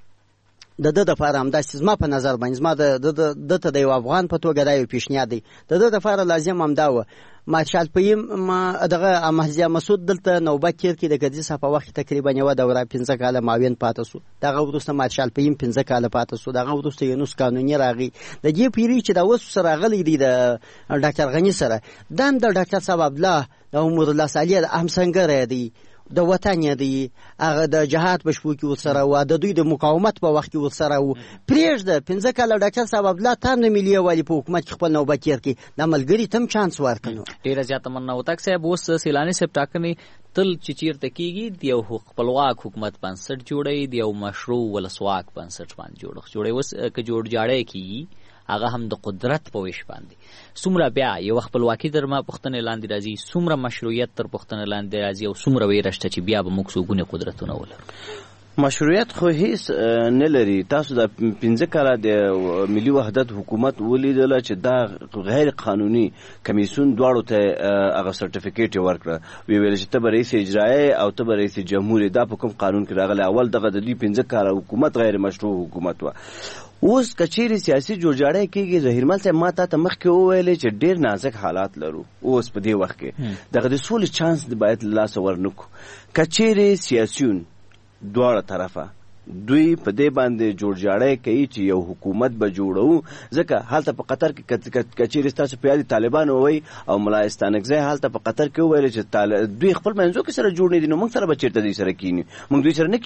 د د لپاره همداسې زما په نظر باندې زما د ته د یو افغان په توګه دا یو پیشنهاد دی. د لپاره لازم همدا و مارشال پیم دغه محزیا مسعود دلته نوبت تیر کې د ګدیس په وخت تقریبا یو دوره 15 کاله ماوین پاتې سو. دغه وروسته مارشال پیم 15 کاله پاتې سو. دغه وروسته یونس قانوني راغی. د دې پیری چې دا اوس سره غلي دی د ډاکټر غنی سره دم د ډاکټر صاحب عبدالله د عمر الله صالح هم څنګه دی د وطن دی هغه د جهاد بشپو کې ورسره و د دوی د مقاومت په وخت کې ورسره و پرېږده 15 کاله ډاکټر صاحب عبدالله تام د ملي یووالي په حکومت کې خپل نوبت تېر کړي د ملګري تم چانس ورکړو. ډېره زیاته مننه وتاک صاحب. اوس سیلاني صاحب ټاکنې تل چې چیرته کېږي د یو خپلواک حکومت بنسټ جوړوي د یو مشروع ولسواک بنسټ باندې جوړوي. اوس که جوړ جاړی کېږي هغه هم د قدرت په ویش باندې څومره بیا یو خپلواکي تر ما پوښتنې لاندې راځي څومره مشروعیت تر پوښتنې لاندې راځي او څومره ویره شته چې بیا به موږ څوګونې قدرتونه ولرو. مشروعیت خو هیڅ نه لري. تاسو د 15 کاله د ملي وحدت حکومت ولیدل چې دا غیر قانوني کمیسیون دواړو ته هغه سرټیفیکیټ ورکړه. ویل چې ته به رئیس اجرایي او ته به رئیس جمهور. دا په کوم قانون کې راغلی؟ اول دغه د 15 کاله حکومت غیر مشروع حکومت و. اوس کچېرې سیاسي جوړجاړی کېږي. ظهیرمل صاحب ما ته مخکې وویلې چې ډېر نازک حالات لرو اوس په دې وخت کې دغه د سولې چانس باید له لاسه ورنکو. کچېرې سیاسیون دواړه طرفه دوی په دې باندې جوړجاړی کوي چې یو حکومت به جوړو. ځکه هلته په قطر کې کچېرې ستاسو په یاد طالبان ووایي او ملا استانکزی هلته په قطر کې وویل چې دوی خپل منځو کې سره جوړ نه دي نو موږ سره به چېرته دوی سره کینو. موږ دوی سره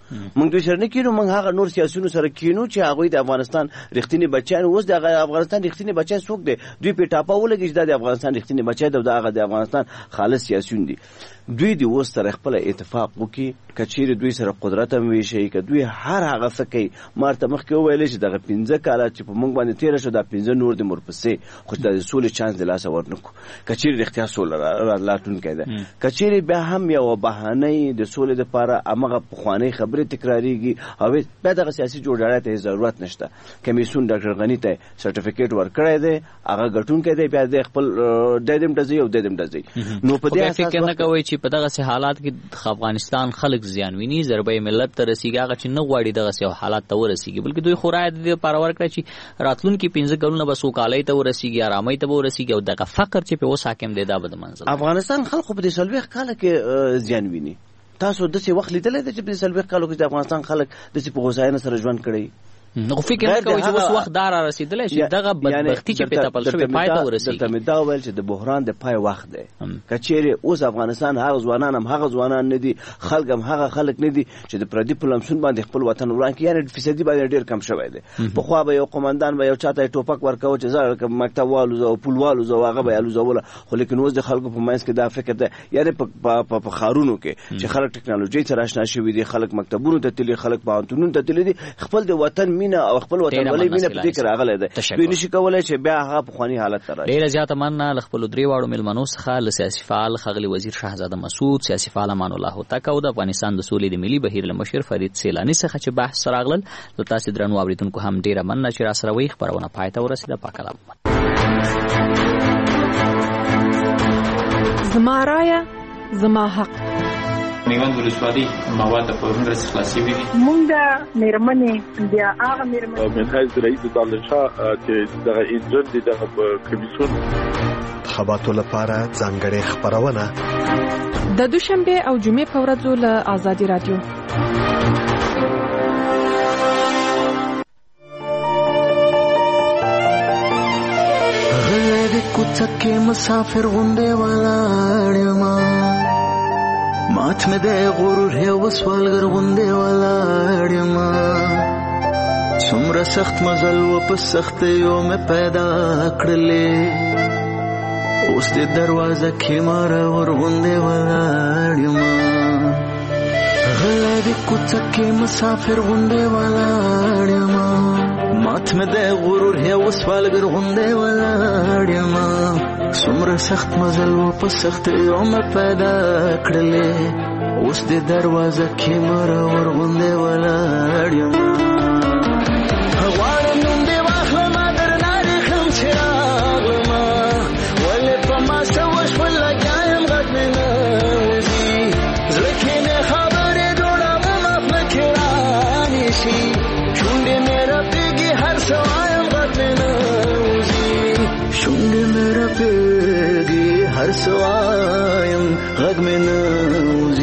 نه کینو. موږ هغه نور سیاسیونو سره کینو چې هغوی د افغانستان رښتینی بچیان. اوس د افغانستان رښتینی بچی څوک دی؟ دوی په ټاپه ولګي چې دا د افغانستان رښتینی بچی دی او دا هغه د افغانستان خالص سیاسیون دي. دوی دی اوس سره خپل اتفاق وکړي کچېرې دوی سره قدرت هم ویشي که دوی هر هغه څه کوي. ما ورته مخکې وویلې چې دغه 15 کاله چې په موږ باندې تېره شوه دا 15 نور د مورپسې خو د سولې چانس د لاسه ورنکړو. کچېرې رښتیا سوله راتلونکی ده. کچېرې بیا هم یوه بهانۍ د سولې دپاره همغه پخوانۍ خبرې تکرارېږي او بیا دغه سیاسي جوړجاړی ته ضرورت نشته. کمیسیون ډاکټر غني ته سرټیفیکیټ ورکړی دی هغه ګټونکی دی بیا د خپل دادم ډزي او دادم ډزي. نو په دې اساس فکر نه کوئ چې په دغسې حالات کې افغانستان خلک زیان ویني ضربه ملت ته رسیږي هغه چې نه غواړي دغسې حالات ته ورسیږي بلکې دوی خو رایه د دې لپاره ورکړه چې راتلونکي 15 کلونه به سوکالۍ ته ورسیږي ارامۍ ته به ورسیږي او دغه فقر چې په اوس حاکم دی دا به د منځ افغانستان خلکو په دې 40 کاله کې زیان ویني. تاسو داسې وخت لیدلی دی چې په دې 40 کالو کې د افغانستان خلک داسې په هوساینه سره ژوند کړی؟ نو فکر نه کوي چې اوس وخت دا را رسېدلی چې دغه بدبختي چې پې تپل شوې پای ته ورسېږي. درته مې دا وویل چې د بحران د پای وخت دی. که چیرې اوس افغانستان هغه ځوانان هم هغه ځوانان نه دي خلک هم هغه خلک نه دي چې د پردي په لمسون باندې خپل وطن وران کړي. یعنې فیصدي باندې ډېر کم شوی دی. پخوا به یو قمندان به یو چاته ټوپک ورکوه چې زه مکتب والوزه او پول والوزه او هغه به یې الوزوله. خو لیکن اوس د خلکو په منځ کې دا فکر دی یعنې په ښارونو کې چې خلک ټکنالوژۍ سره اشنا شوي دي خلک مکتبونو ته تللي خلک پوهنتونونو ته تللي دي خپل د وطن مینه او خپل وطن ولې مینه په دې کې راغلی دی. دوی نشي کولی چې بیا هغه پخواني حالت ته راشي. ډېره زیاته مننه له خپلو درې واړو مېلمنو څخه له سیاسي فعال ښاغلي وزیر شهزاده مسعود سیاسي فعال امان الله هوتک او د افغانستان د سولې د ملي بهیر له مشر فرید سیلاني څخه چې بحث راغلل. له تاسې درنو اورېدونکو هم ډېره مننه چې راسره وئ. خپرونه پای ته ورسېده. پاک الله. زما رایه زما حق. میوند ولسوالۍ مواد په ورنرس خلاصي وي. مونږ مېرمنې بیا هغه مېرمنې منهاج رئیس طالب شاه چې دغه انجن دي دغه کمیسیون خبراتو لپاره ځانګړې خبرونه د دوشنبه او جمعې په ورځو له آزادي رادیو. غلې کوڅه مسافر غونډه ولاړم مات مې د غرور هو سوالګر غونډه ولاړم څومره سخت مزل و په سخت یو مې پیدا کړلې اوس اوس د دروازه کې مار ورغوندې ولاړ یم غلی د کوڅه کې مسافر غوندې ولاړ یم مات مې د غرور یو سوالګر غوندې ولاړ یم څومره سخت مزل و په سختۍ عمر پیدا کړلې اوس د دروازه کې مار ورغوندې ولاړ یم غواړم نوم دې واخلم درنه ریښم چې راغلم ولې په ما څه وشول لګیا یم غږ مې نه وځي زړه کې مې خبرې جوړوم اپ نه کې رانیسي شونډې مې رپېږي هر څه وایم غږ مې نه وځي شونډې مې رپېږي هر څه وایم غږ مې نه وځي